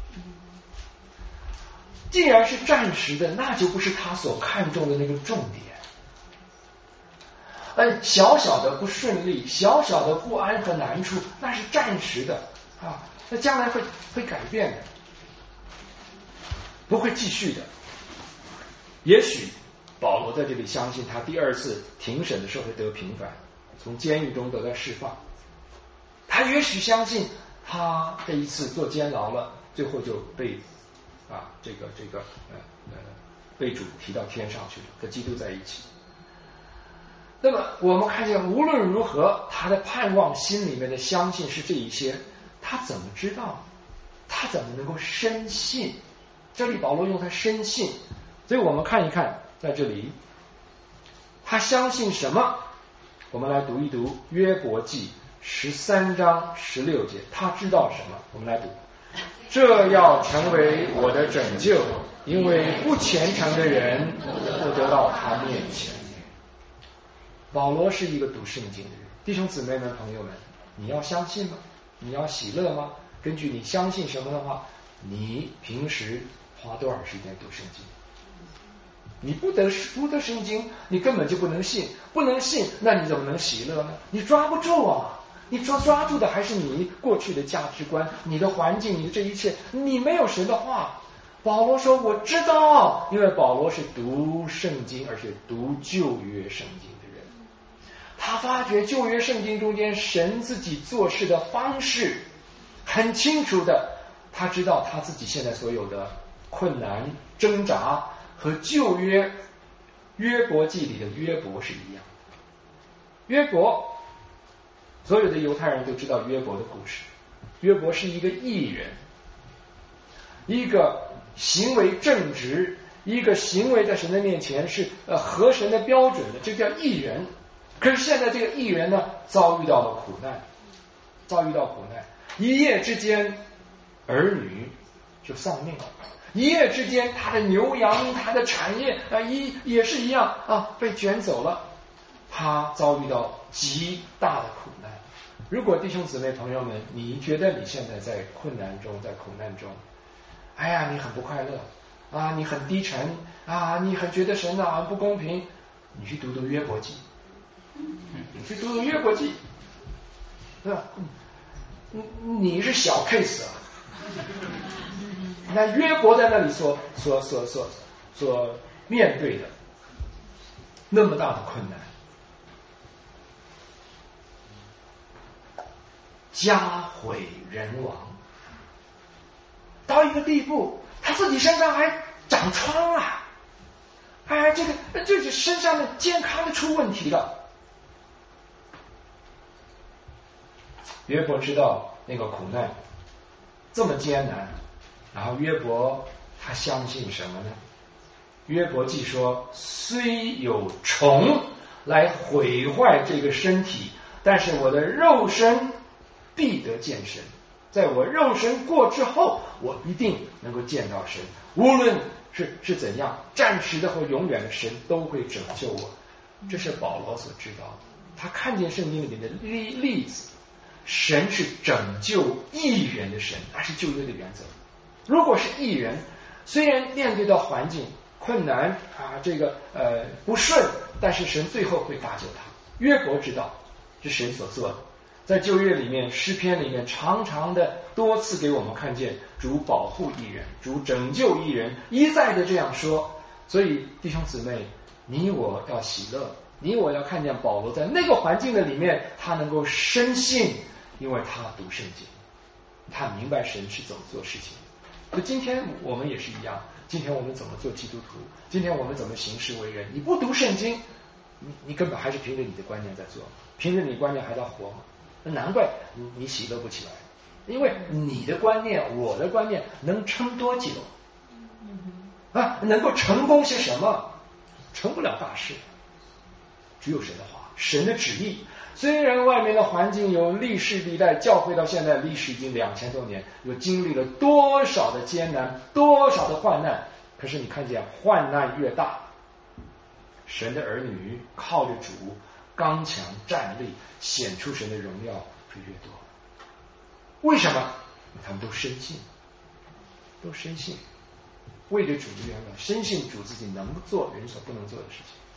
既然是暂时的，那就不是他所看重的那个重点。小小的不顺利，小小的不安和难处，那是暂时的那将来会改变的，不会继续的。也许保罗在这里相信他第2次庭审的时候会得平反，从监狱中得到释放。他也许相信他这一次坐监牢了，最后就被被主提到天上去了，和基督在一起。那么我们看见无论如何，他的盼望心里面的相信是这一些，他怎么知道？他怎么能够深信？这里保罗用他深信，所以我们看一看在这里他相信什么。我们来读一读约伯记13章16节，他知道什么？我们来读：这要成为我的拯救，因为不虔诚的人不得到他面前。保罗是一个读圣经的人，弟兄姊妹们、朋友们，你要相信吗？你要喜乐吗？根据你相信什么的话，你平时花多少时间读圣经？你不读圣经，你根本就不能信，不能信，那你怎么能喜乐呢？你抓不住啊！你抓住的还是你过去的价值观、你的环境、你的这一切，你没有神的话。保罗说我知道，因为保罗是读圣经，而且读旧约圣经的人，他发觉旧约圣经中间神自己做事的方式很清楚的，他知道他自己现在所有的困难挣扎和旧约约伯记里的约伯是一样。约伯，所有的犹太人都知道约伯的故事。约伯是一个义人，一个行为正直，一个行为在神的面前是合神的标准的，这叫义人。可是现在这个义人呢，遭遇到了苦难，一夜之间儿女就丧命了，一夜之间他的牛羊、他的产业也是一样被卷走了，他遭遇到极大的苦难。如果弟兄姊妹朋友们，你觉得你现在在困难中，在苦难中，你很不快乐你很低沉你很觉得神很不公平，你去读读约伯记，对吧？你是小 case 那约伯在那里所面对的那么大的困难，家毁人亡，到一个地步，他自己身上还长疮了，这个身上的健康的出问题了。约伯知道那个苦难这么艰难，然后约伯他相信什么呢？约伯记说，虽有虫来毁坏这个身体，但是我的肉身必得见神，在我肉身过之后，我一定能够见到神，无论是怎样，暂时的或永远的，神都会拯救我。这是保罗所知道的，他看见圣经里面的例子，神是拯救义人的神，那是旧约的原则。如果是义人，虽然面对到环境困难不顺，但是神最后会搭救他。约伯知道是神所做的， 在旧约里面，诗篇里面常常的多次给我们看见主保护义人，主拯救义人，一再的这样说。所以弟兄姊妹，你我要喜乐，你我要看见保罗在那个环境的里面，他能够深信，因为他读圣经，他明白神是怎么做事情。所以今天我们也是一样，今天我们怎么做基督徒，今天我们怎么行事为人，你不读圣经，你根本还是凭着你的观念在做，凭着你观念还在活吗？难怪你喜乐不起来，因为你的观念我的观念能撑多久啊？能够成功些什么？成不了大事，只有神的话，神的旨意。虽然外面的环境有历世历代，教会到现在历史已经2000多年，有经历了多少的艰难，多少的患难，可是你看见患难越大，神的儿女靠着主刚强站立，显出神的荣耀就越多。为什么？他们都深信，都深信，为着主的缘故，深信主自己能做人所不能做的事情。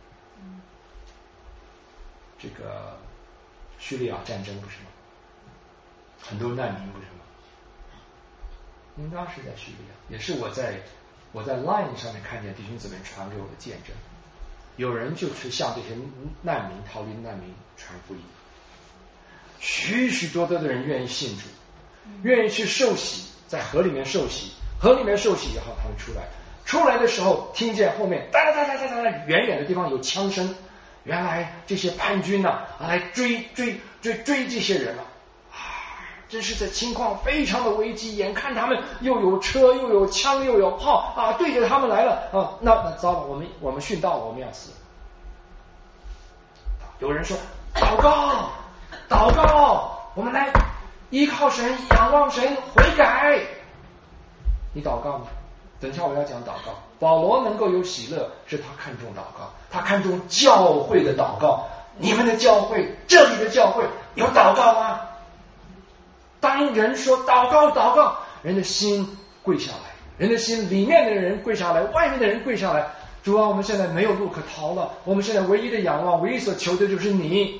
这个叙利亚战争不是吗？很多难民不是吗？应当是在叙利亚，也是我在 Line 上面看见弟兄姊妹传给我的见证。有人就是向这些难民逃离难民传福音，许许多多的人愿意信主，愿意去受洗，在河里面受洗，河里面受洗以后他们出来的时候听见后面哒哒哒哒哒哒远远的地方有枪声，原来这些叛军来追这些人了真是这情况非常的危机，眼看他们又有车又有枪又有炮对着他们来了那糟了，我们殉道，我们要死。有人说祷告，我们来依靠神，仰望神，悔改。你祷告吗？等一下我要讲祷告。保罗能够有喜乐，是他看重祷告，他看重教会的祷告。你们的教会，这里的教会有祷告吗？当人说祷告，人的心跪下来，人的心里面的人跪下来，外面的人跪下来。主啊，我们现在没有路可逃了，我们现在唯一的仰望，唯一所求的就是你。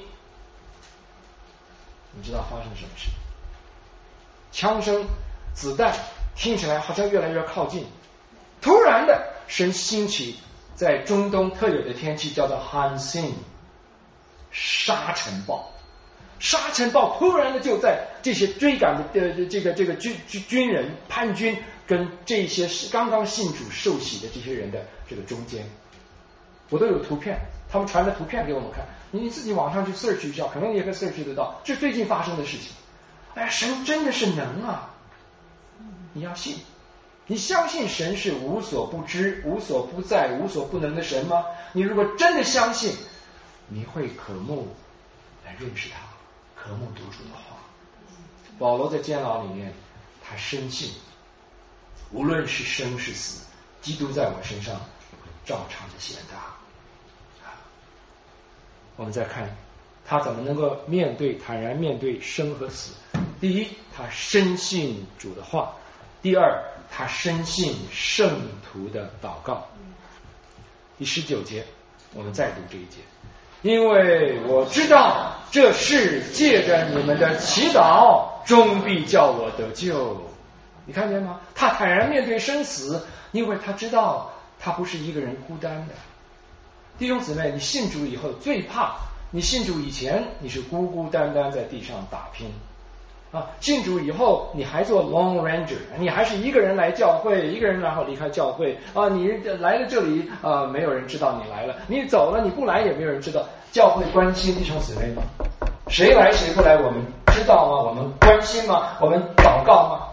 你知道发生什么事？枪声、子弹听起来好像越来越靠近，突然的神兴起在中东特有的天气叫做 Hansin 沙尘暴。沙尘暴突然的就在这些追赶的这个军人叛军跟这些刚刚信主受洗的这些人的这个中间，我都有图片，他们传的图片给我们看，你自己网上去 search 一下，可能你也可以 search 得到，这最近发生的事情。神真的是能啊！你要信，你相信神是无所不知、无所不在、无所不能的神吗？你如果真的相信，你会渴慕来认识他，渴慕读主的话。保罗在监牢里面，他深信，无论是生是死，基督在我身上照常的显大。我们再看他怎么能够坦然面对生和死。第一，他深信主的话；第二，他深信圣徒的祷告。第19节，我们再读这一节。因为我知道这事借着你们的祈祷，终必叫我得救。你看见吗？他坦然面对生死，因为他知道他不是一个人孤单的。弟兄姊妹，你信主以后最怕，你信主以前你是孤孤单单在地上打拼信主以后你还做 Lone Ranger， 你还是一个人来教会，一个人然后离开教会你来了这里没有人知道你来了，你走了你不来也没有人知道。教会关心弟兄姊妹吗？谁来谁不来我们知道吗？我们关心吗？我们祷告吗？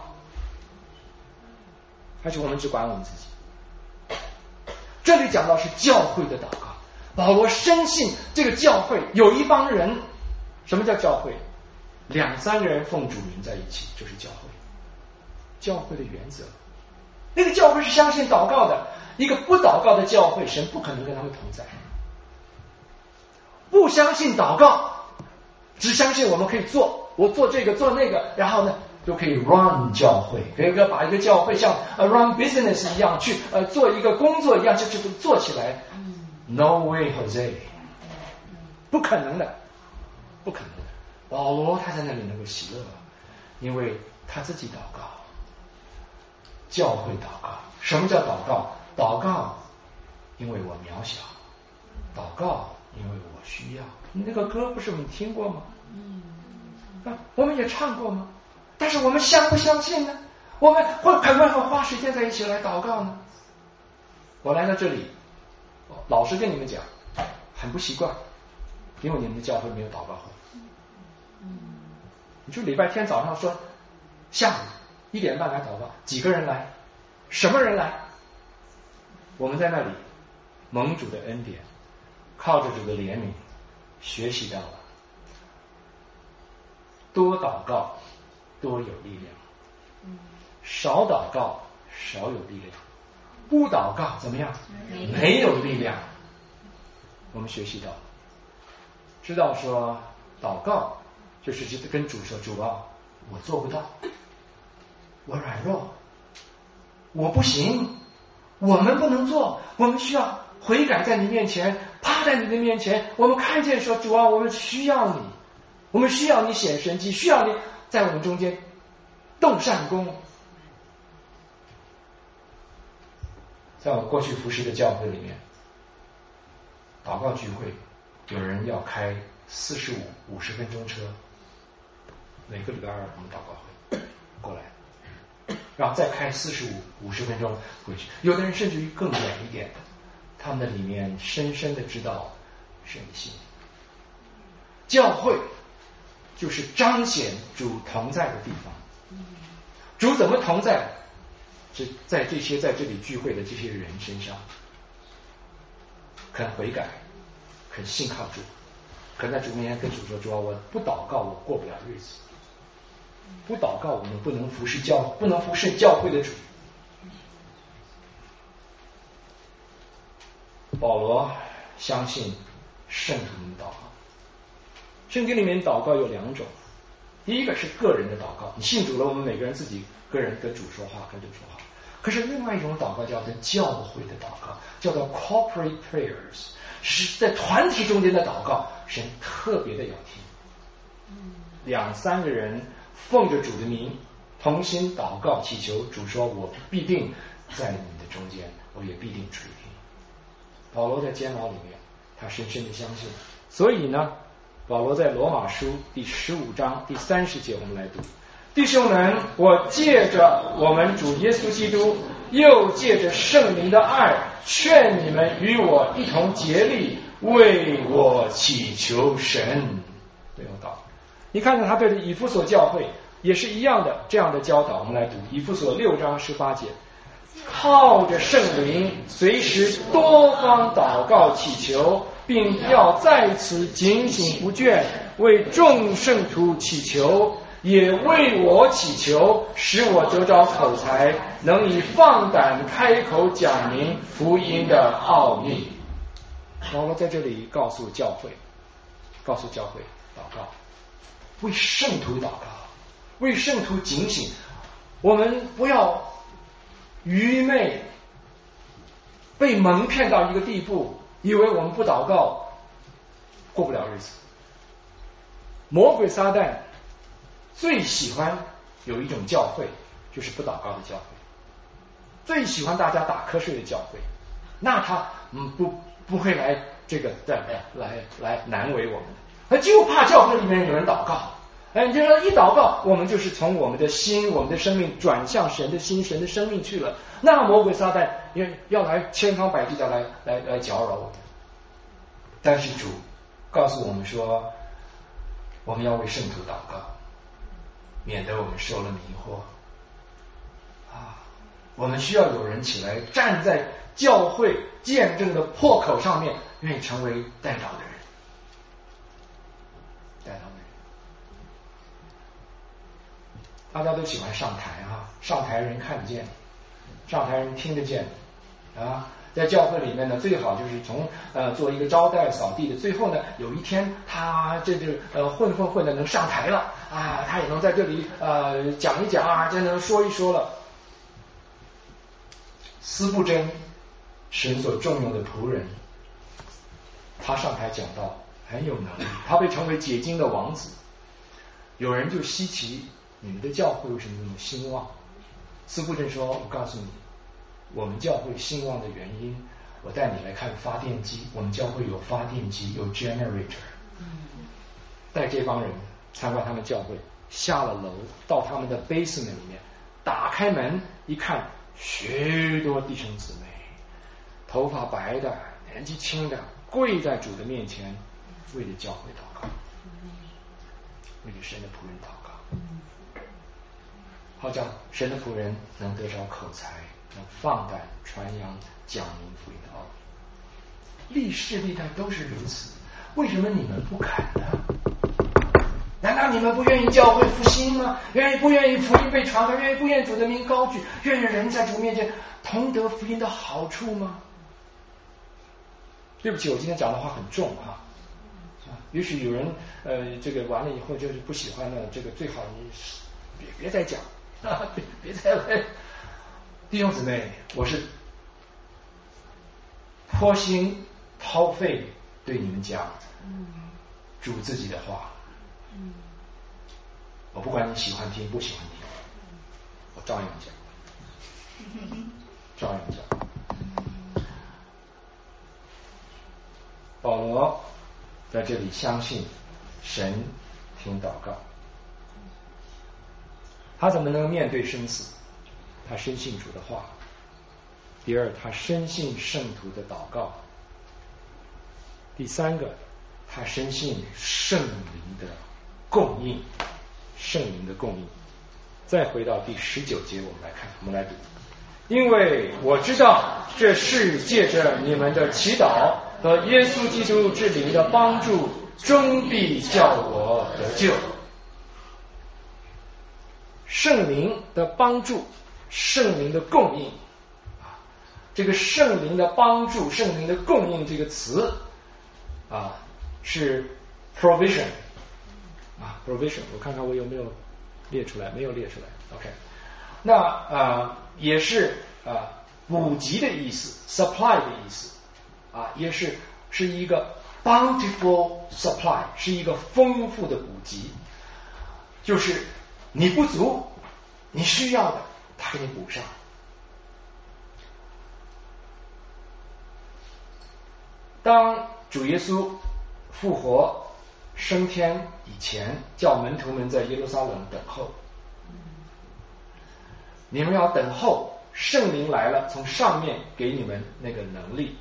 还是我们只管我们自己？这里讲到是教会的祷告，保罗深信这个教会有一帮人。什么叫教会？2-3个人奉主名在一起就是教会。教会的原则，那个教会是相信祷告的，一个不祷告的教会，神不可能跟他们同在。不相信祷告，只相信我们可以我做这个做那个，然后呢就可以 run 教会，可以把一个教会像run business 一样去做一个工作一样就做起来。No way Jose， 不可能的，不可能的。 保罗他在那里能够喜乐，因为他自己祷告，教会祷告。什么叫祷告？祷告因为我渺小，祷告因为我需要。那个歌不是我们听过吗？我们也唱过吗？但是我们相不相信呢？我们肯不肯花时间在一起来祷告呢？我来到这里，老实跟你们讲，很不习惯，因为你们的教会没有祷告会。你就礼拜天早上说下午1点半来祷告，几个人来？什么人来？我们在那里蒙主的恩典，靠着主的怜悯学习到了多祷告多有力量，少祷告少有力量，不祷告怎么样？没有力量。我们学习到知道说祷告就是跟主说，主啊，我做不到，我软弱，我不行，我们不能做，我们需要悔改在你面前，趴在你的面前，我们看见说，主啊，我们需要你，我们需要你显神迹，需要你在我们中间动善功。在我过去服侍的教会里面，祷告聚会有人要开45、50分钟车，每个礼拜二我们祷告会过来，然后再开45、50分钟回去。有的人甚至于更远一点的，他们的里面深深的知道神的心。教会就是彰显主同在的地方。主怎么同在？在这些在这里聚会的这些人身上，肯悔改，肯信靠主，肯在主面前跟主说，主啊，我不祷告我过不了日子，不祷告我们不能服侍教会的主。保罗相信圣徒们的祷告。圣经里面祷告有2种，第一个是个人的祷告，你信主了，我们每个人自己个人跟主说话，跟主说话。可是另外一种祷告叫做教会的祷告，叫做 corporate prayers， 是在团体中间的祷告，神特别的要听。2、3个人奉着主的名同心祷告祈求，主说我必定在你的中间，我也必定垂听。保罗在监牢里面，他深深的相信，所以呢，保罗在罗马书第15章第30节，我们来读：弟兄们，我借着我们主耶稣基督，又借着圣灵的爱，劝你们与我一同竭力，为我祈求神。没有道，你看看他对以弗所教会也是一样的这样的教导。我们来读以弗所6章18节：靠着圣灵，随时多方祷告祈求，并要在此警醒不倦，为众圣徒祈求，也为我祈求，使我得着口才，能以放胆开口讲明福音的奥秘。保罗在这里告诉教会祷告，为圣徒祷告，为圣徒警醒。我们不要愚昧，被蒙骗到一个地步，以为我们不祷告过不了日子。魔鬼撒旦最喜欢有一种教会，就是不祷告的教会，最喜欢大家打瞌睡的教会。那他不会来这个来难为我们，他就怕教会里面有人祷告。你就说一祷告，我们就是从我们的心、我们的生命转向神的心、神的生命去了。那魔鬼撒旦要来千方百计的来搅扰我们。但是主告诉我们说，我们要为圣徒祷告，免得我们受了迷惑。我们需要有人起来站在教会见证的破口上面，愿意成为代祷的人。大家都喜欢上台上台人看得见，上台人听得见在教会里面呢，最好就是从做一个招待扫地的，最后呢有一天他这就混的能上台了他也能在这里讲一讲真能说一说了。司布真，神所重用的仆人，他上台讲道很有能力，他被称为解经的王子。 有人就稀奇你们的教会为什么那么兴旺。司布真说，我告诉你，我们教会兴旺的原因，我带你来看发电机，我们教会有发电机，有 generator。带这帮人参观他们教会，下了楼到他们的 basement 里面，打开门一看，许多弟兄姊妹，头发白的，年纪轻的，跪在主的面前，为了教会祷告，为了神的仆人祷告，好叫神的仆人能得着口才，能放胆传扬讲明福音的奥秘。历世历代都是如此，为什么你们不肯呢？难道你们不愿意教会复兴吗？不愿意福音被传开，不愿意主的名高举，愿意人在主面前同得福音的好处吗？对不起，我今天讲的话很重啊。也许有人这个完了以后就是不喜欢的，这个最好你别再讲啊，别再来。弟兄姊妹，我是颇心掏肺对你们讲主自己的话。我不管你喜欢听不喜欢听，我照样讲，照样讲。保罗在这里相信神听祷告，他怎么能面对生死？他深信主的话。第二，他深信圣徒的祷告。第三个，他深信圣灵的供应，圣灵的供应。再回到第19节，我们来看，我们来读。因为我知道这是借着你们的祈祷和耶稣基督之灵的帮助，终必叫我得救。圣灵的帮助，圣灵的供应，这个圣灵的帮助、圣灵的供应这个词是 provision provision。我看看我有没有列出来，没有列出来。OK， 那也是补给的意思 ，supply 的意思也是一个 bountiful supply， 是一个丰富的补给，就是你不足，你需要的，他给你补上。当主耶稣复活升天以前，叫门徒们在耶路撒冷等候。你们要等候圣灵来了，从上面给你们那个能力。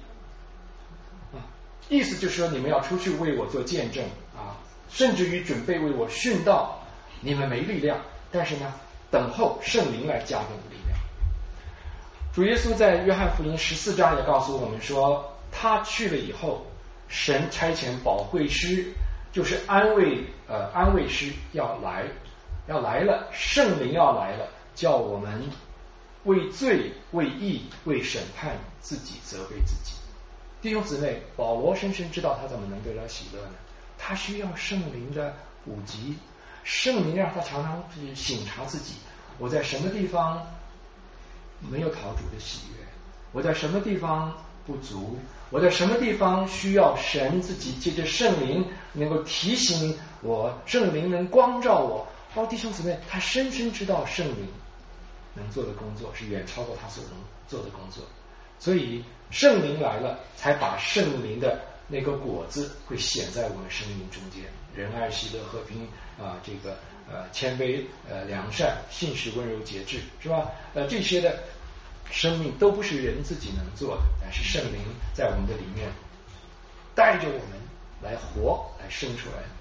意思就是说，你们要出去为我做见证甚至于准备为我殉道。你们没力量，但是呢，等候圣灵来加给你力量。主耶稣在约翰福音14章也告诉我们说，他去了以后，神差遣保惠师，就是安慰师要来了，圣灵要来了，叫我们为罪、为义、为审判自己责备自己。弟兄姊妹，保罗深深知道他怎么能得到喜乐呢？他需要圣灵的补给，圣灵让他常常省察自己，我在什么地方没有讨主的喜悦，我在什么地方不足，我在什么地方需要神自己借着圣灵能够提醒我，圣灵能光照我。弟兄姊妹，他深深知道圣灵能做的工作是远超过他所能做的工作，所以圣灵来了，才把圣灵的那个果子会显在我们生命中间，仁爱、喜乐、和平这个谦卑、良善、信实、温柔、节制，是吧？这些的生命都不是人自己能做的，但是圣灵在我们的里面带着我们来活，来生出来。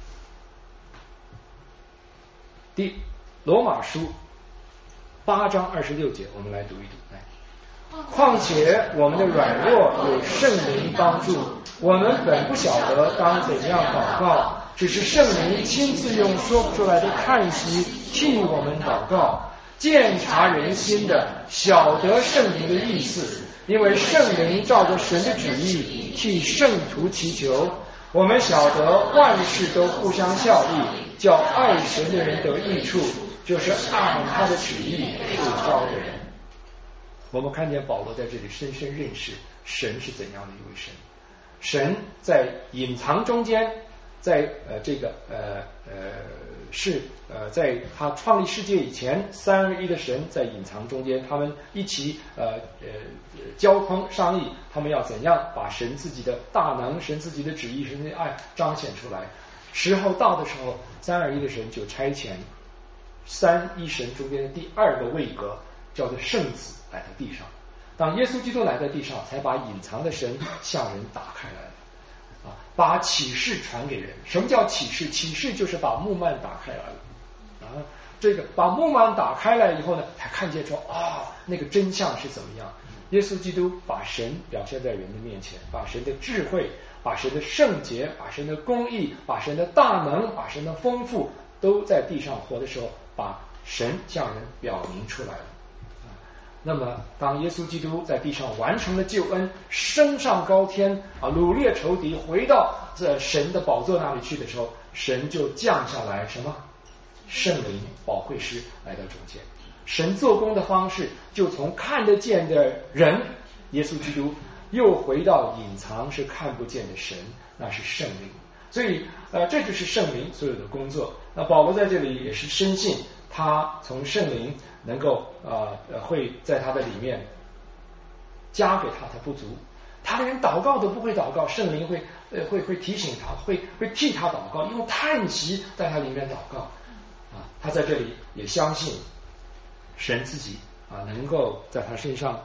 罗马书8章26节，我们来读一读。况且我们的软弱有圣灵帮助，我们本不晓得当怎样祷告，只是圣灵亲自用说不出来的叹息替我们祷告。鉴察人心的，晓得圣灵的意思，因为圣灵照着神的旨意替圣徒祈求。我们晓得万事都互相效力，叫爱神的人得益处，就是按他的旨意受召的人。我们看见保罗在这里深深认识神是怎样的一位神，神在隐藏中间在在他创立世界以前，三而一的神在隐藏中间，他们一起交通商议，他们要怎样把神自己的大能、神自己的旨意、神的爱彰显出来。时候到的时候，三而一的神就差遣三一神中间的第二个位格，叫做圣子来到地上。当耶稣基督来到地上，才把隐藏的神向人打开来了。把启示传给人。什么叫启示？启示就是把幕幔打开来了。这个把幕幔打开来以后呢，才看见说那个真相是怎么样。耶稣基督把神表现在人的面前，把神的智慧，把神的圣洁，把神的公义，把神的大能，把神的丰富，都在地上活的时候，把神向人表明出来了。那么当耶稣基督在地上完成了救恩，升上高天掳掠仇敌，回到神的宝座那里去的时候，神就降下来什么？圣灵保惠师来到中间。神做工的方式就从看得见的人耶稣基督，又回到隐藏是看不见的神，那是圣灵。所以这就是圣灵所有的工作。那保罗在这里也是深信他从圣灵能够会在他的里面加给他的不足。他连祷告都不会祷告，圣灵会提醒他，会替他祷告，用叹息在他里面祷告。他在这里也相信神自己能够在他身上。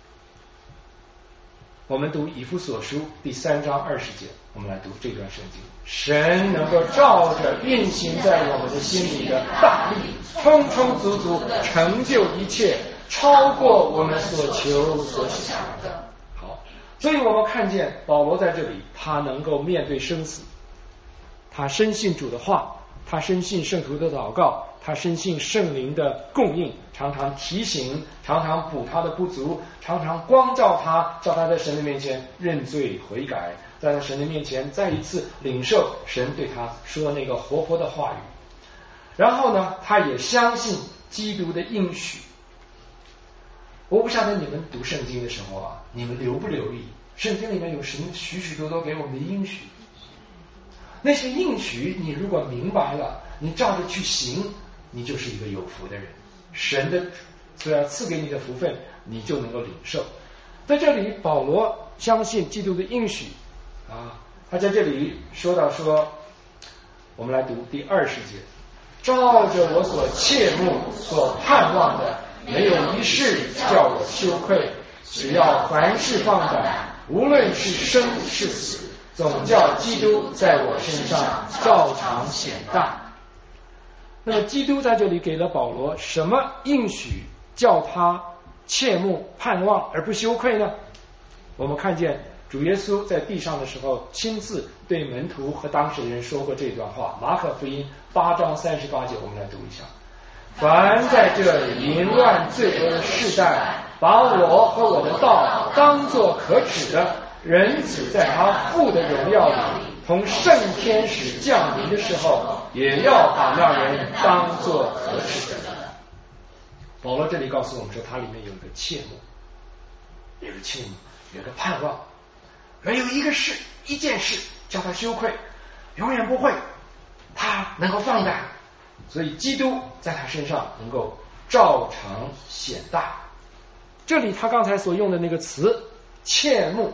我们读以弗所书第3章20节，我们来读这段圣经。神能够照着运行在我们的心里的大力，充充足足成就一切，超过我们所求所想的。好，所以我们看见保罗在这里，他能够面对生死，他深信主的话，他深信圣徒的祷告，他深信圣灵的供应，常常提醒，常常补他的不足，常常光照他，叫他在神的面前认罪悔改，在他神的面前再一次领受神对他说那个活泼的话语。然后呢，他也相信基督的应许。我不晓得你们读圣经的时候你们留不留意圣经里面有神许许多多给我们的应许。那些应许你如果明白了，你照着去行，你就是一个有福的人。神的所要赐给你的福分，你就能够领受。在这里保罗相信基督的应许他在这里说到说，我们来读第20节，照着我所切慕所盼望的，没有一事叫我羞愧，只要凡事放胆，无论是生是死，总叫基督在我身上照常显大。那么基督在这里给了保罗什么应许，叫他切慕盼望而不羞愧呢？我们看见主耶稣在地上的时候，亲自对门徒和当时的人说过这段话。马可福音8章38节，我们来读一下。凡在这淫乱罪恶的世代，把我和我的道当作可耻的，人子在他父的荣耀里同圣天使降临的时候，也要把那人当作可耻的。保罗这里告诉我们说，他里面有一个切慕，有个切慕，有个盼望，没有一件事叫他羞愧，永远不会，他能够放胆，所以基督在他身上能够照常显大。这里他刚才所用的那个词切慕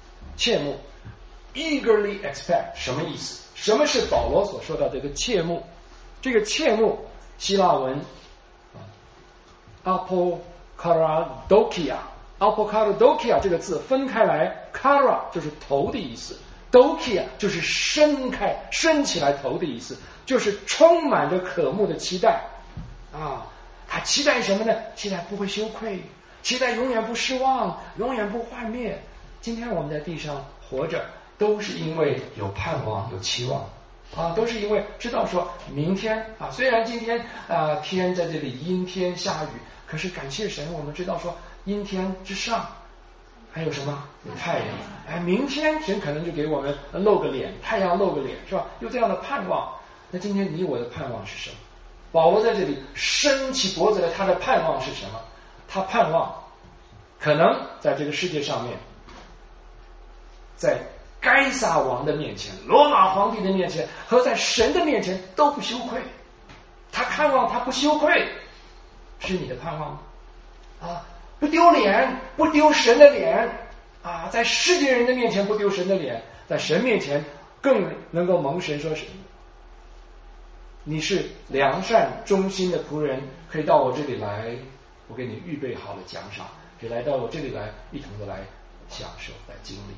eagerly expect 什么意思？什么是保罗所说的这个切慕？这个切慕希腊文apokaradokia 这个字分开来 kara 就是头的意思， dokia 就是伸开伸起来头的意思，就是充满着渴慕的期待他期待什么呢？期待不会羞愧，期待永远不失望，永远不幻灭。今天我们在地上活着，都是因为有盼望有期望都是因为知道说明天虽然今天天在这里阴天下雨，可是感谢神，我们知道说阴天之上还有什么？有太阳。明天神可能就给我们露个脸，太阳露个脸，是吧？有这样的盼望。那今天你我的盼望是什么？保罗在这里伸起脖子来，他的盼望是什么？他盼望可能在这个世界上面，在该撒王的面前、罗马皇帝的面前和在神的面前都不羞愧。他盼望他不羞愧，是你的盼望吗？啊，不丢脸，不丢神的脸啊，在世界人的面前不丢神的脸，在神面前更能够蒙神说是你是良善忠心的仆人，可以到我这里来，我给你预备好了奖赏，可以来到我这里来，一同的来享受，来经历。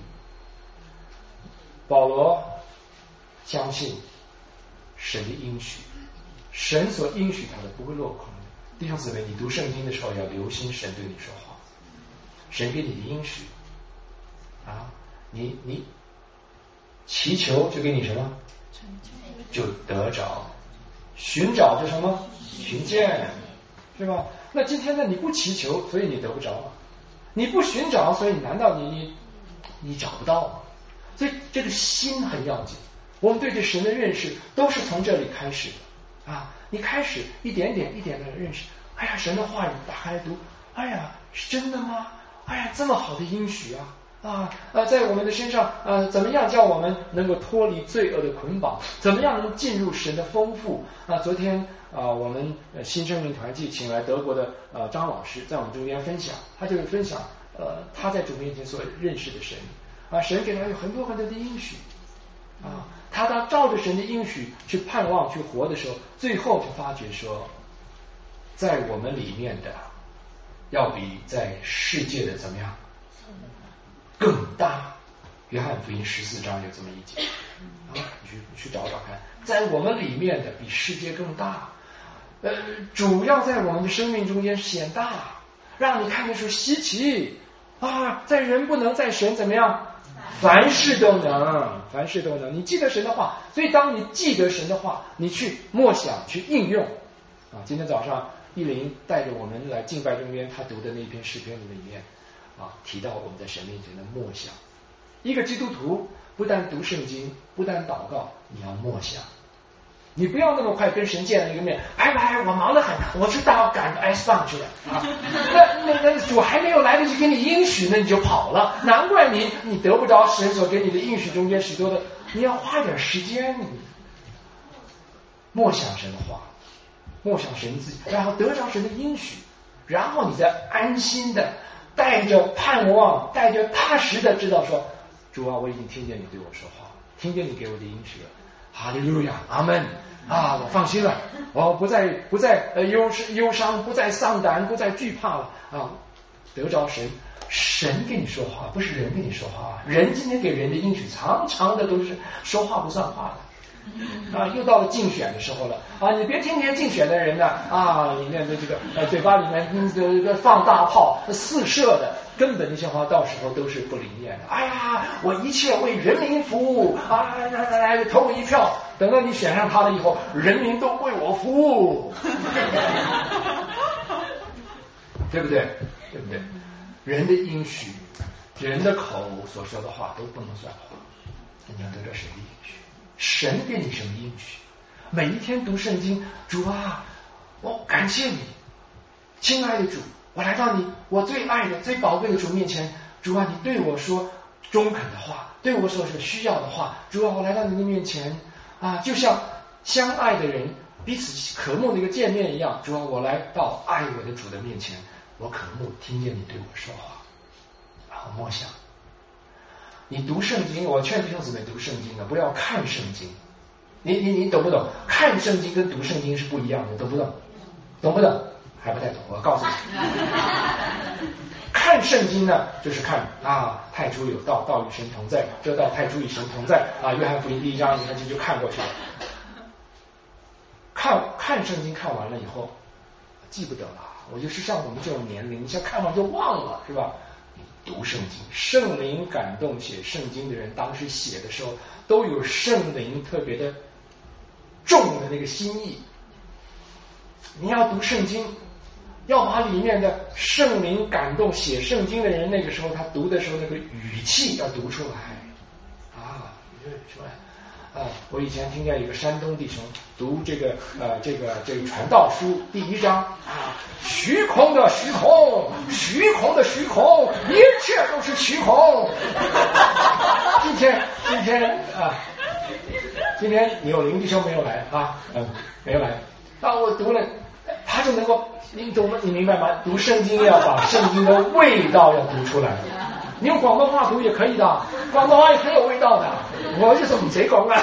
保罗相信神的应许，神所应许他的不会落空的。弟兄姊妹，你读圣经的时候要留心神对你说话，神给你的应许啊，你祈求就给你什么，就得着；寻找就什么，寻见，是吧？那今天呢，你不祈求，所以你得不着啊；你不寻找，所以难道你找不到吗？所以这个心很要紧。我们对这神的认识都是从这里开始的啊！你开始一点点的认识，哎呀，神的话语打开来读，哎呀，是真的吗？哎呀，这么好的应许啊！在我们的身上怎么样叫我们能够脱离罪恶的捆绑？怎么样能进入神的丰富？昨天我们新生命团契请来德国的张老师在我们中间分享，他就分享他在主面前所认识的神神给他有很多很多的应许他当照着神的应许去盼望去活的时候，最后就发觉说，在我们里面的要比在世界的怎么样更大。约翰福音14章有这么一节你去找找看，在我们里面的比世界更大。主要在我们的生命中间显大，让你看的时候稀奇在人不能，在神怎么样？凡事都能，凡事都能。你记得神的话，所以当你记得神的话，你去默想，去应用今天早上依林带着我们来敬拜中间，他读的那篇诗篇里面提到我们在神面前的默想。一个基督徒不但读圣经，不但祷告，你要默想。你不要那么快跟神见了一个面，我忙得很，我去赶 S 棒去了那主还没有来得及给你应许呢，你就跑了，难怪你得不着神所给你的应许中间许多的，你要花点时间默想神的话，默想神自己，然后得着神的应许，然后你再安心的带着盼望，带着踏实的知道说，主我已经听见你对我说话，听见你给我的应许了，哈利路亚，阿门我放心了，我不再忧伤，不再丧胆，不再惧怕了得着神跟你说话，不是人跟你说话。人今天给人的应许常常的都是说话不算话的又到了竞选的时候了你别听见竞选的人呢里面的这个嘴巴里面放大炮四射的，根本那些话到时候都是不灵验的。哎呀，我一切为人民服务来投我一票，等到你选上他了以后，人民都为我服务对不对？对不对？人的应许，人的口所说的话都不能算话，你要得到神的应许。神给你什么应许？每一天读圣经，主我感谢你，亲爱的主，我来到我最爱的最宝贵的主面前，主你对我说中肯的话，对我所需要的话，主我来到你的面前就像相爱的人彼此渴慕的一个见面一样，主我来到爱我的主的面前，我渴慕听见你对我说话，然后默想。你读圣经，我劝弟兄姊妹读圣经不要看圣经，你懂不懂？看圣经跟读圣经是不一样的，懂不懂？懂不懂？还不太懂，我告诉你。看圣经呢，就是看太初有道，道与神同在，这道太初与神同在约翰福音1章，你看这就看过去了。看圣经看完了以后记不得了，我就是像我们这种年龄，你像看完就忘了，是吧？读圣经，圣灵感动写圣经的人，当时写的时候都有圣灵特别的重的那个心意。你要读圣经，要把里面的圣灵感动写圣经的人，那个时候他读的时候那个语气要读出来我以前听见有个山东弟兄读这个传道书第1章虚空的虚空，虚空的虚空，一切都是虚空今天有灵弟兄没有来啊？没有来。那我读了，他就能够，你懂吗？你明白吗？读圣经要把圣经的味道要读出来。你用广东话读也可以的，广东话也很有味道的。我就说唔使講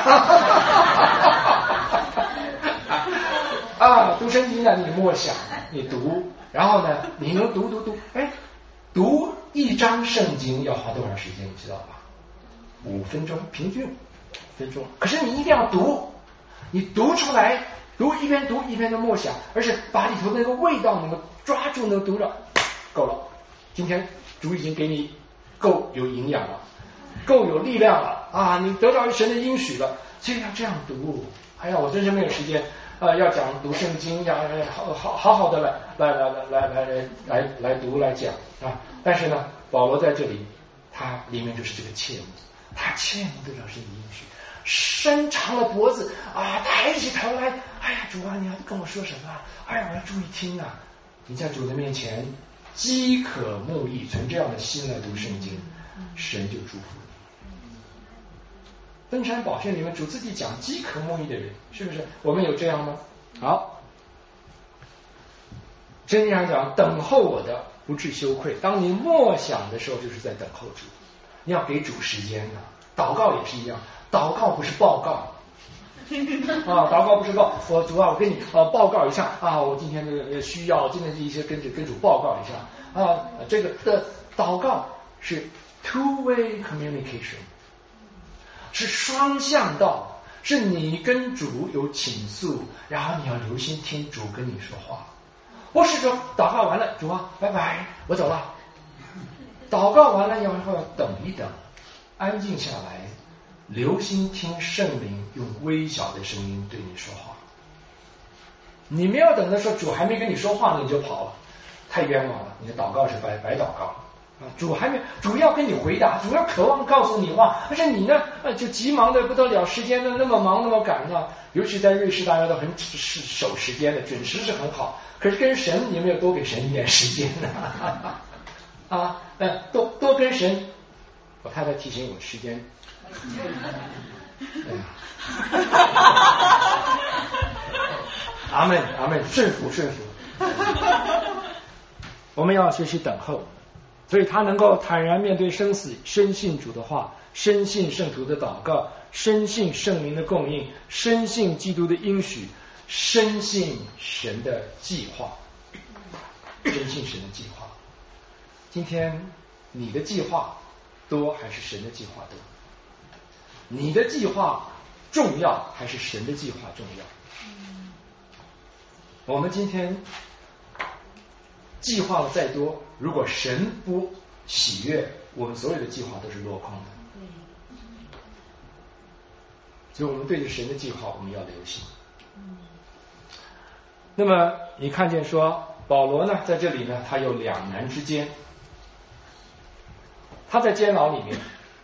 啊，讀聖經呢，你默想，你讀，然後呢，你能讀，讀一章聖經要花多少時間，你知道吧？5分鐘，平均5分鐘。可是你一定要讀，你讀出來，一邊讀一邊的默想，而且把裡頭的那個味道能夠抓住，能夠讀了，夠了。今天主已經給你夠有營養了，夠有力量了啊！你得到神的應許了，所以要這樣讀。哎呀，我真是沒有時間要講讀聖經，要好好的來讀來講啊！但是呢，保羅在這裡，他裡面就是這個切慕，他切慕得到神的應許，伸長了脖子啊，抬起頭來，哎呀，主啊，你要跟我說什麼？哎呀，我要注意聽啊！你在主的面前飢渴慕義，存這樣的心來讀聖經，神就祝福你。登山寶訓裡面主自己講飢渴慕義的人，是不是？我們有這樣嗎？好，聖經上講等候我的不致羞愧。當你默想的時候，就是在等候主，你要給主時間的。禱告也是一樣，禱告不是報告啊，禱告不是報，我主啊，我跟你報告一下啊，我今天的需要，今天的一些跟主報告一下啊，這個的禱告是 two-way communication， 是雙向道，是你跟主有傾訴，然後你要留心聽主跟你說話，不是說禱告完了，主啊，拜拜，我走了。禱告完了以後要等一等，安靜下來，留心聽聖靈用微小的聲音對你說話。你沒有等到說主還沒跟你說話呢，你就跑了，太冤枉了，你的禱告是白禱告。主要跟你回答，主要渴望告訴你話，但是你呢就急忙的不得了，時間那麼忙那麼趕呢。尤其在瑞士，大家都很守時間的，準時是很好。可是跟神，你有沒有多給神一點時間呢？啊，多跟神。我太太提醒我時間。阿們，順服。我們要學習等候。所以他能夠坦然面對生死，深信主的話，深信聖徒的禱告，深信聖靈的供應，深信基督的應許，深信神的計劃，深信神的計劃。今天你的計劃多還是神的計劃多？你的計劃重要還是神的計劃重要？我們今天計劃的再多，如果神不喜悅，我們所有的計劃都是落空的。所以我們對着神的計劃，我們要留心。那麼你看見說保羅呢，在這裡呢，他有兩難之間。他在監牢裡面，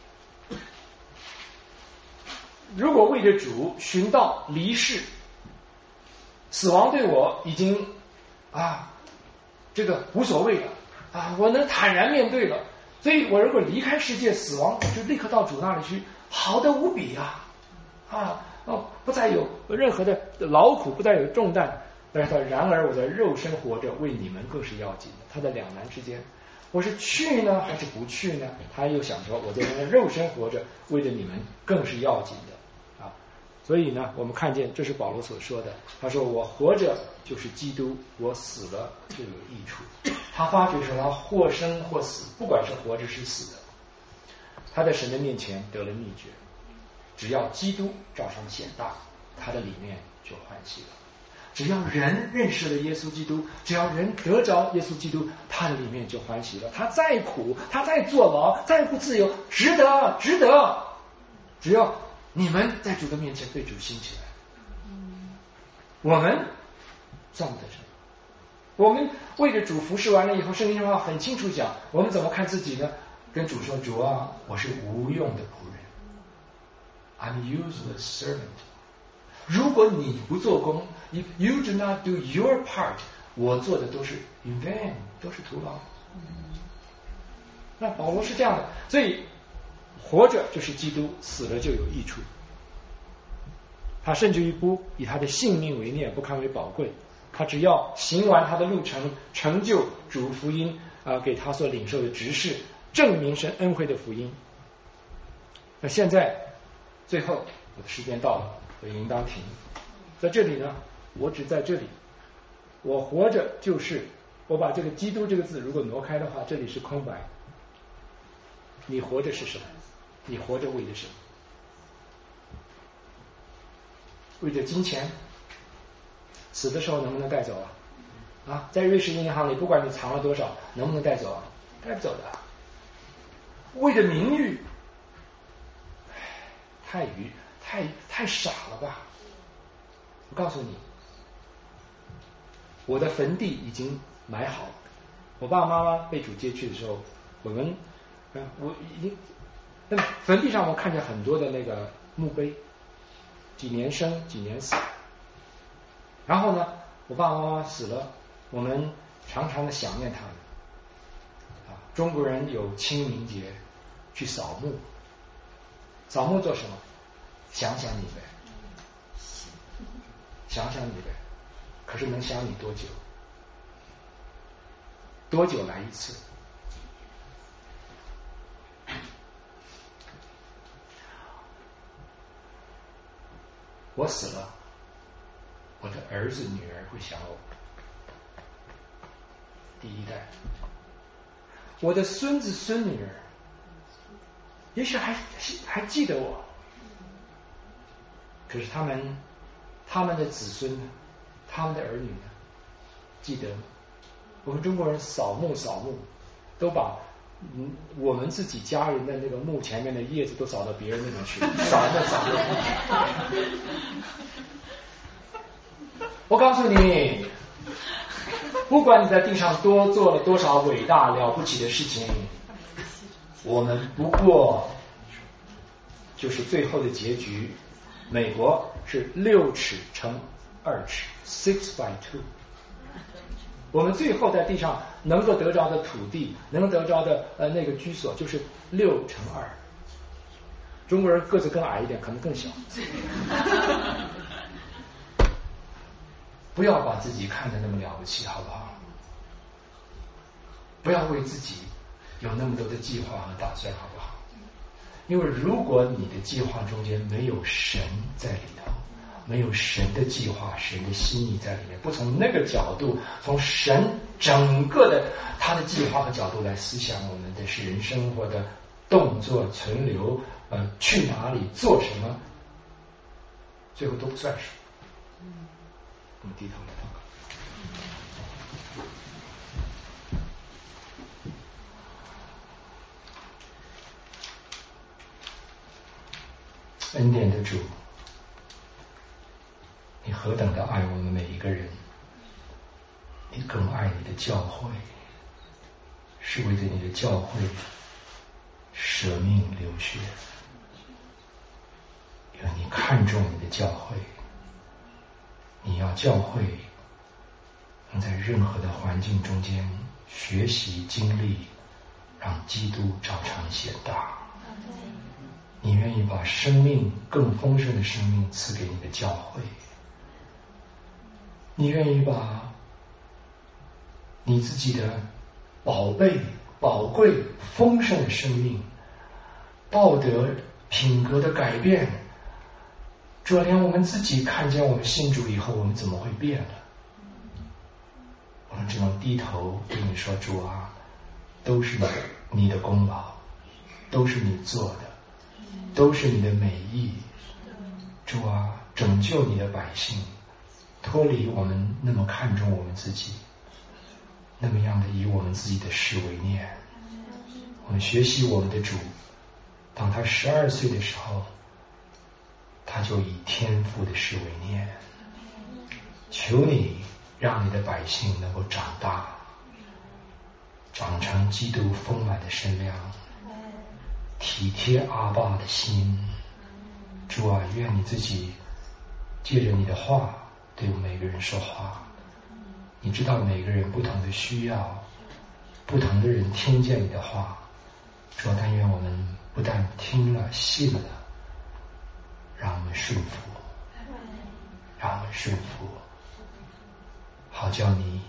如果為着主尋道離世，死亡對我已經這個無所謂了啊，我能坦然面對了。所以我如果離開世界，死亡，我就立刻到主那裡去，好得無比不再有任何的勞苦，不再有重擔。但是他然而我的肉身活着，為你們更是要緊的。他在兩難之間，我是去呢還是不去呢？他又想說，我在肉身活着，為了你們更是要緊的。所以呢，我們看見這是保羅所說的。他說我活着就是基督，我死了就有益處。他發覺說他或生或死，不管是活着是死的，他在神的面前得了秘訣，只要基督照常顯大，他的裡面就歡喜了。只要人認識了耶穌基督，只要人得着耶穌基督，他的裡面就歡喜了。他再苦，他再坐牢，再不自由，值得。只要你們在主的面前對主興起來，我們算不得什麼。我們為着主服侍完了以後，聖經上很清楚講，我們怎麼看自己呢？跟主說，主啊，我是無用的僕人， I'm useless servant。 如果你不做工， if you do not do your part， 我做的都是 in vain， 都是徒勞。那保羅是這樣的，所以活着就是基督，死了就有益处。他甚至于不以他的性命为念，不堪为宝贵。他只要行完他的路程，成就主福音给他所领受的职事，证明神恩惠的福音。那现在最后我的时间到了，我应当停。在这里呢，我只在这里，我活着就是我把这个基督这个字如果挪开的话，这里是空白。你活着是什么？你活着为的什么？为着金钱？死的时候能不能带走啊？在瑞士银行里，不管你藏了多少，能不能带走啊？带不走的。为着名誉？太傻了吧！我告诉你，我的坟地已经埋好了。我爸爸妈妈被主接去的时候，我已经，那坟地上我看见很多的那个墓碑，几年生几年死。然后呢，我爸爸妈妈死了，我们常常的想念他们。中国人有清明节去扫墓，扫墓做什么？想想你呗，想想你呗。可是能想你多久？多久来一次？我死了，我的儿子女儿会想我，第一代。我的孙子孙女儿也许还记得我，可是他们的子孙呢？他们的儿女呢？记得吗？我们中国人扫墓都把我们自己家人的那个墓前面的叶子都扫到别人那边去，扫。我告诉你，不管你在地上多做了多少伟大了不起的事情，我们不过就是最后的结局。美国是6尺乘2尺 6 by 2，我们最后在地上能够得着的土地，能够得着的那个居所就是6乘2。中国人个子更矮一点，可能更小。不要把自己看得那么了不起，好不好？不要为自己有那么多的计划和打算，好不好？因为如果你的计划中间没有神在里头，没有神的计划、神的心意在里面，不从那个角度，从神整个的他的计划和角度来思想我们的人生活的动作、存留，去哪里做什么，最后都不算数。我们低头来祷告。恩典的主，你何等的爱我们每一个人，你更爱你的教会，是为着你的教会舍命流血，因为你看重你的教会，你要教会能在任何的环境中间学习经历，让基督照常显大。你愿意把生命更丰盛的生命赐给你的教会，你愿意把你自己的宝贝、宝贵、丰盛的生命、道德品格的改变，就连我们自己看见我们信主以后，我们怎么会变了？我们只能低头对你说：主啊，都是你的功劳，都是你做的，都是你的美意。主啊，拯救你的百姓，脱离我们那么看重我们自己，那么样的以我们自己的事为念。我们学习我们的主，当他12岁的时候，他就以天父的事为念。求你让你的百姓能够长大，长成基督丰满的身量，体贴阿爸的心。主啊，愿你自己借着你的话对我们每个人说话。你知道每个人不同的需要，不同的人听见你的话。主啊，但愿我们不但听了信了，让我们顺服，让我们顺服，好叫你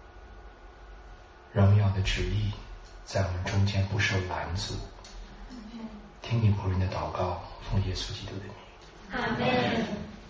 荣耀的旨意在我们中间不受拦阻。听你仆人的祷告，奉耶稣基督的名。 阿们。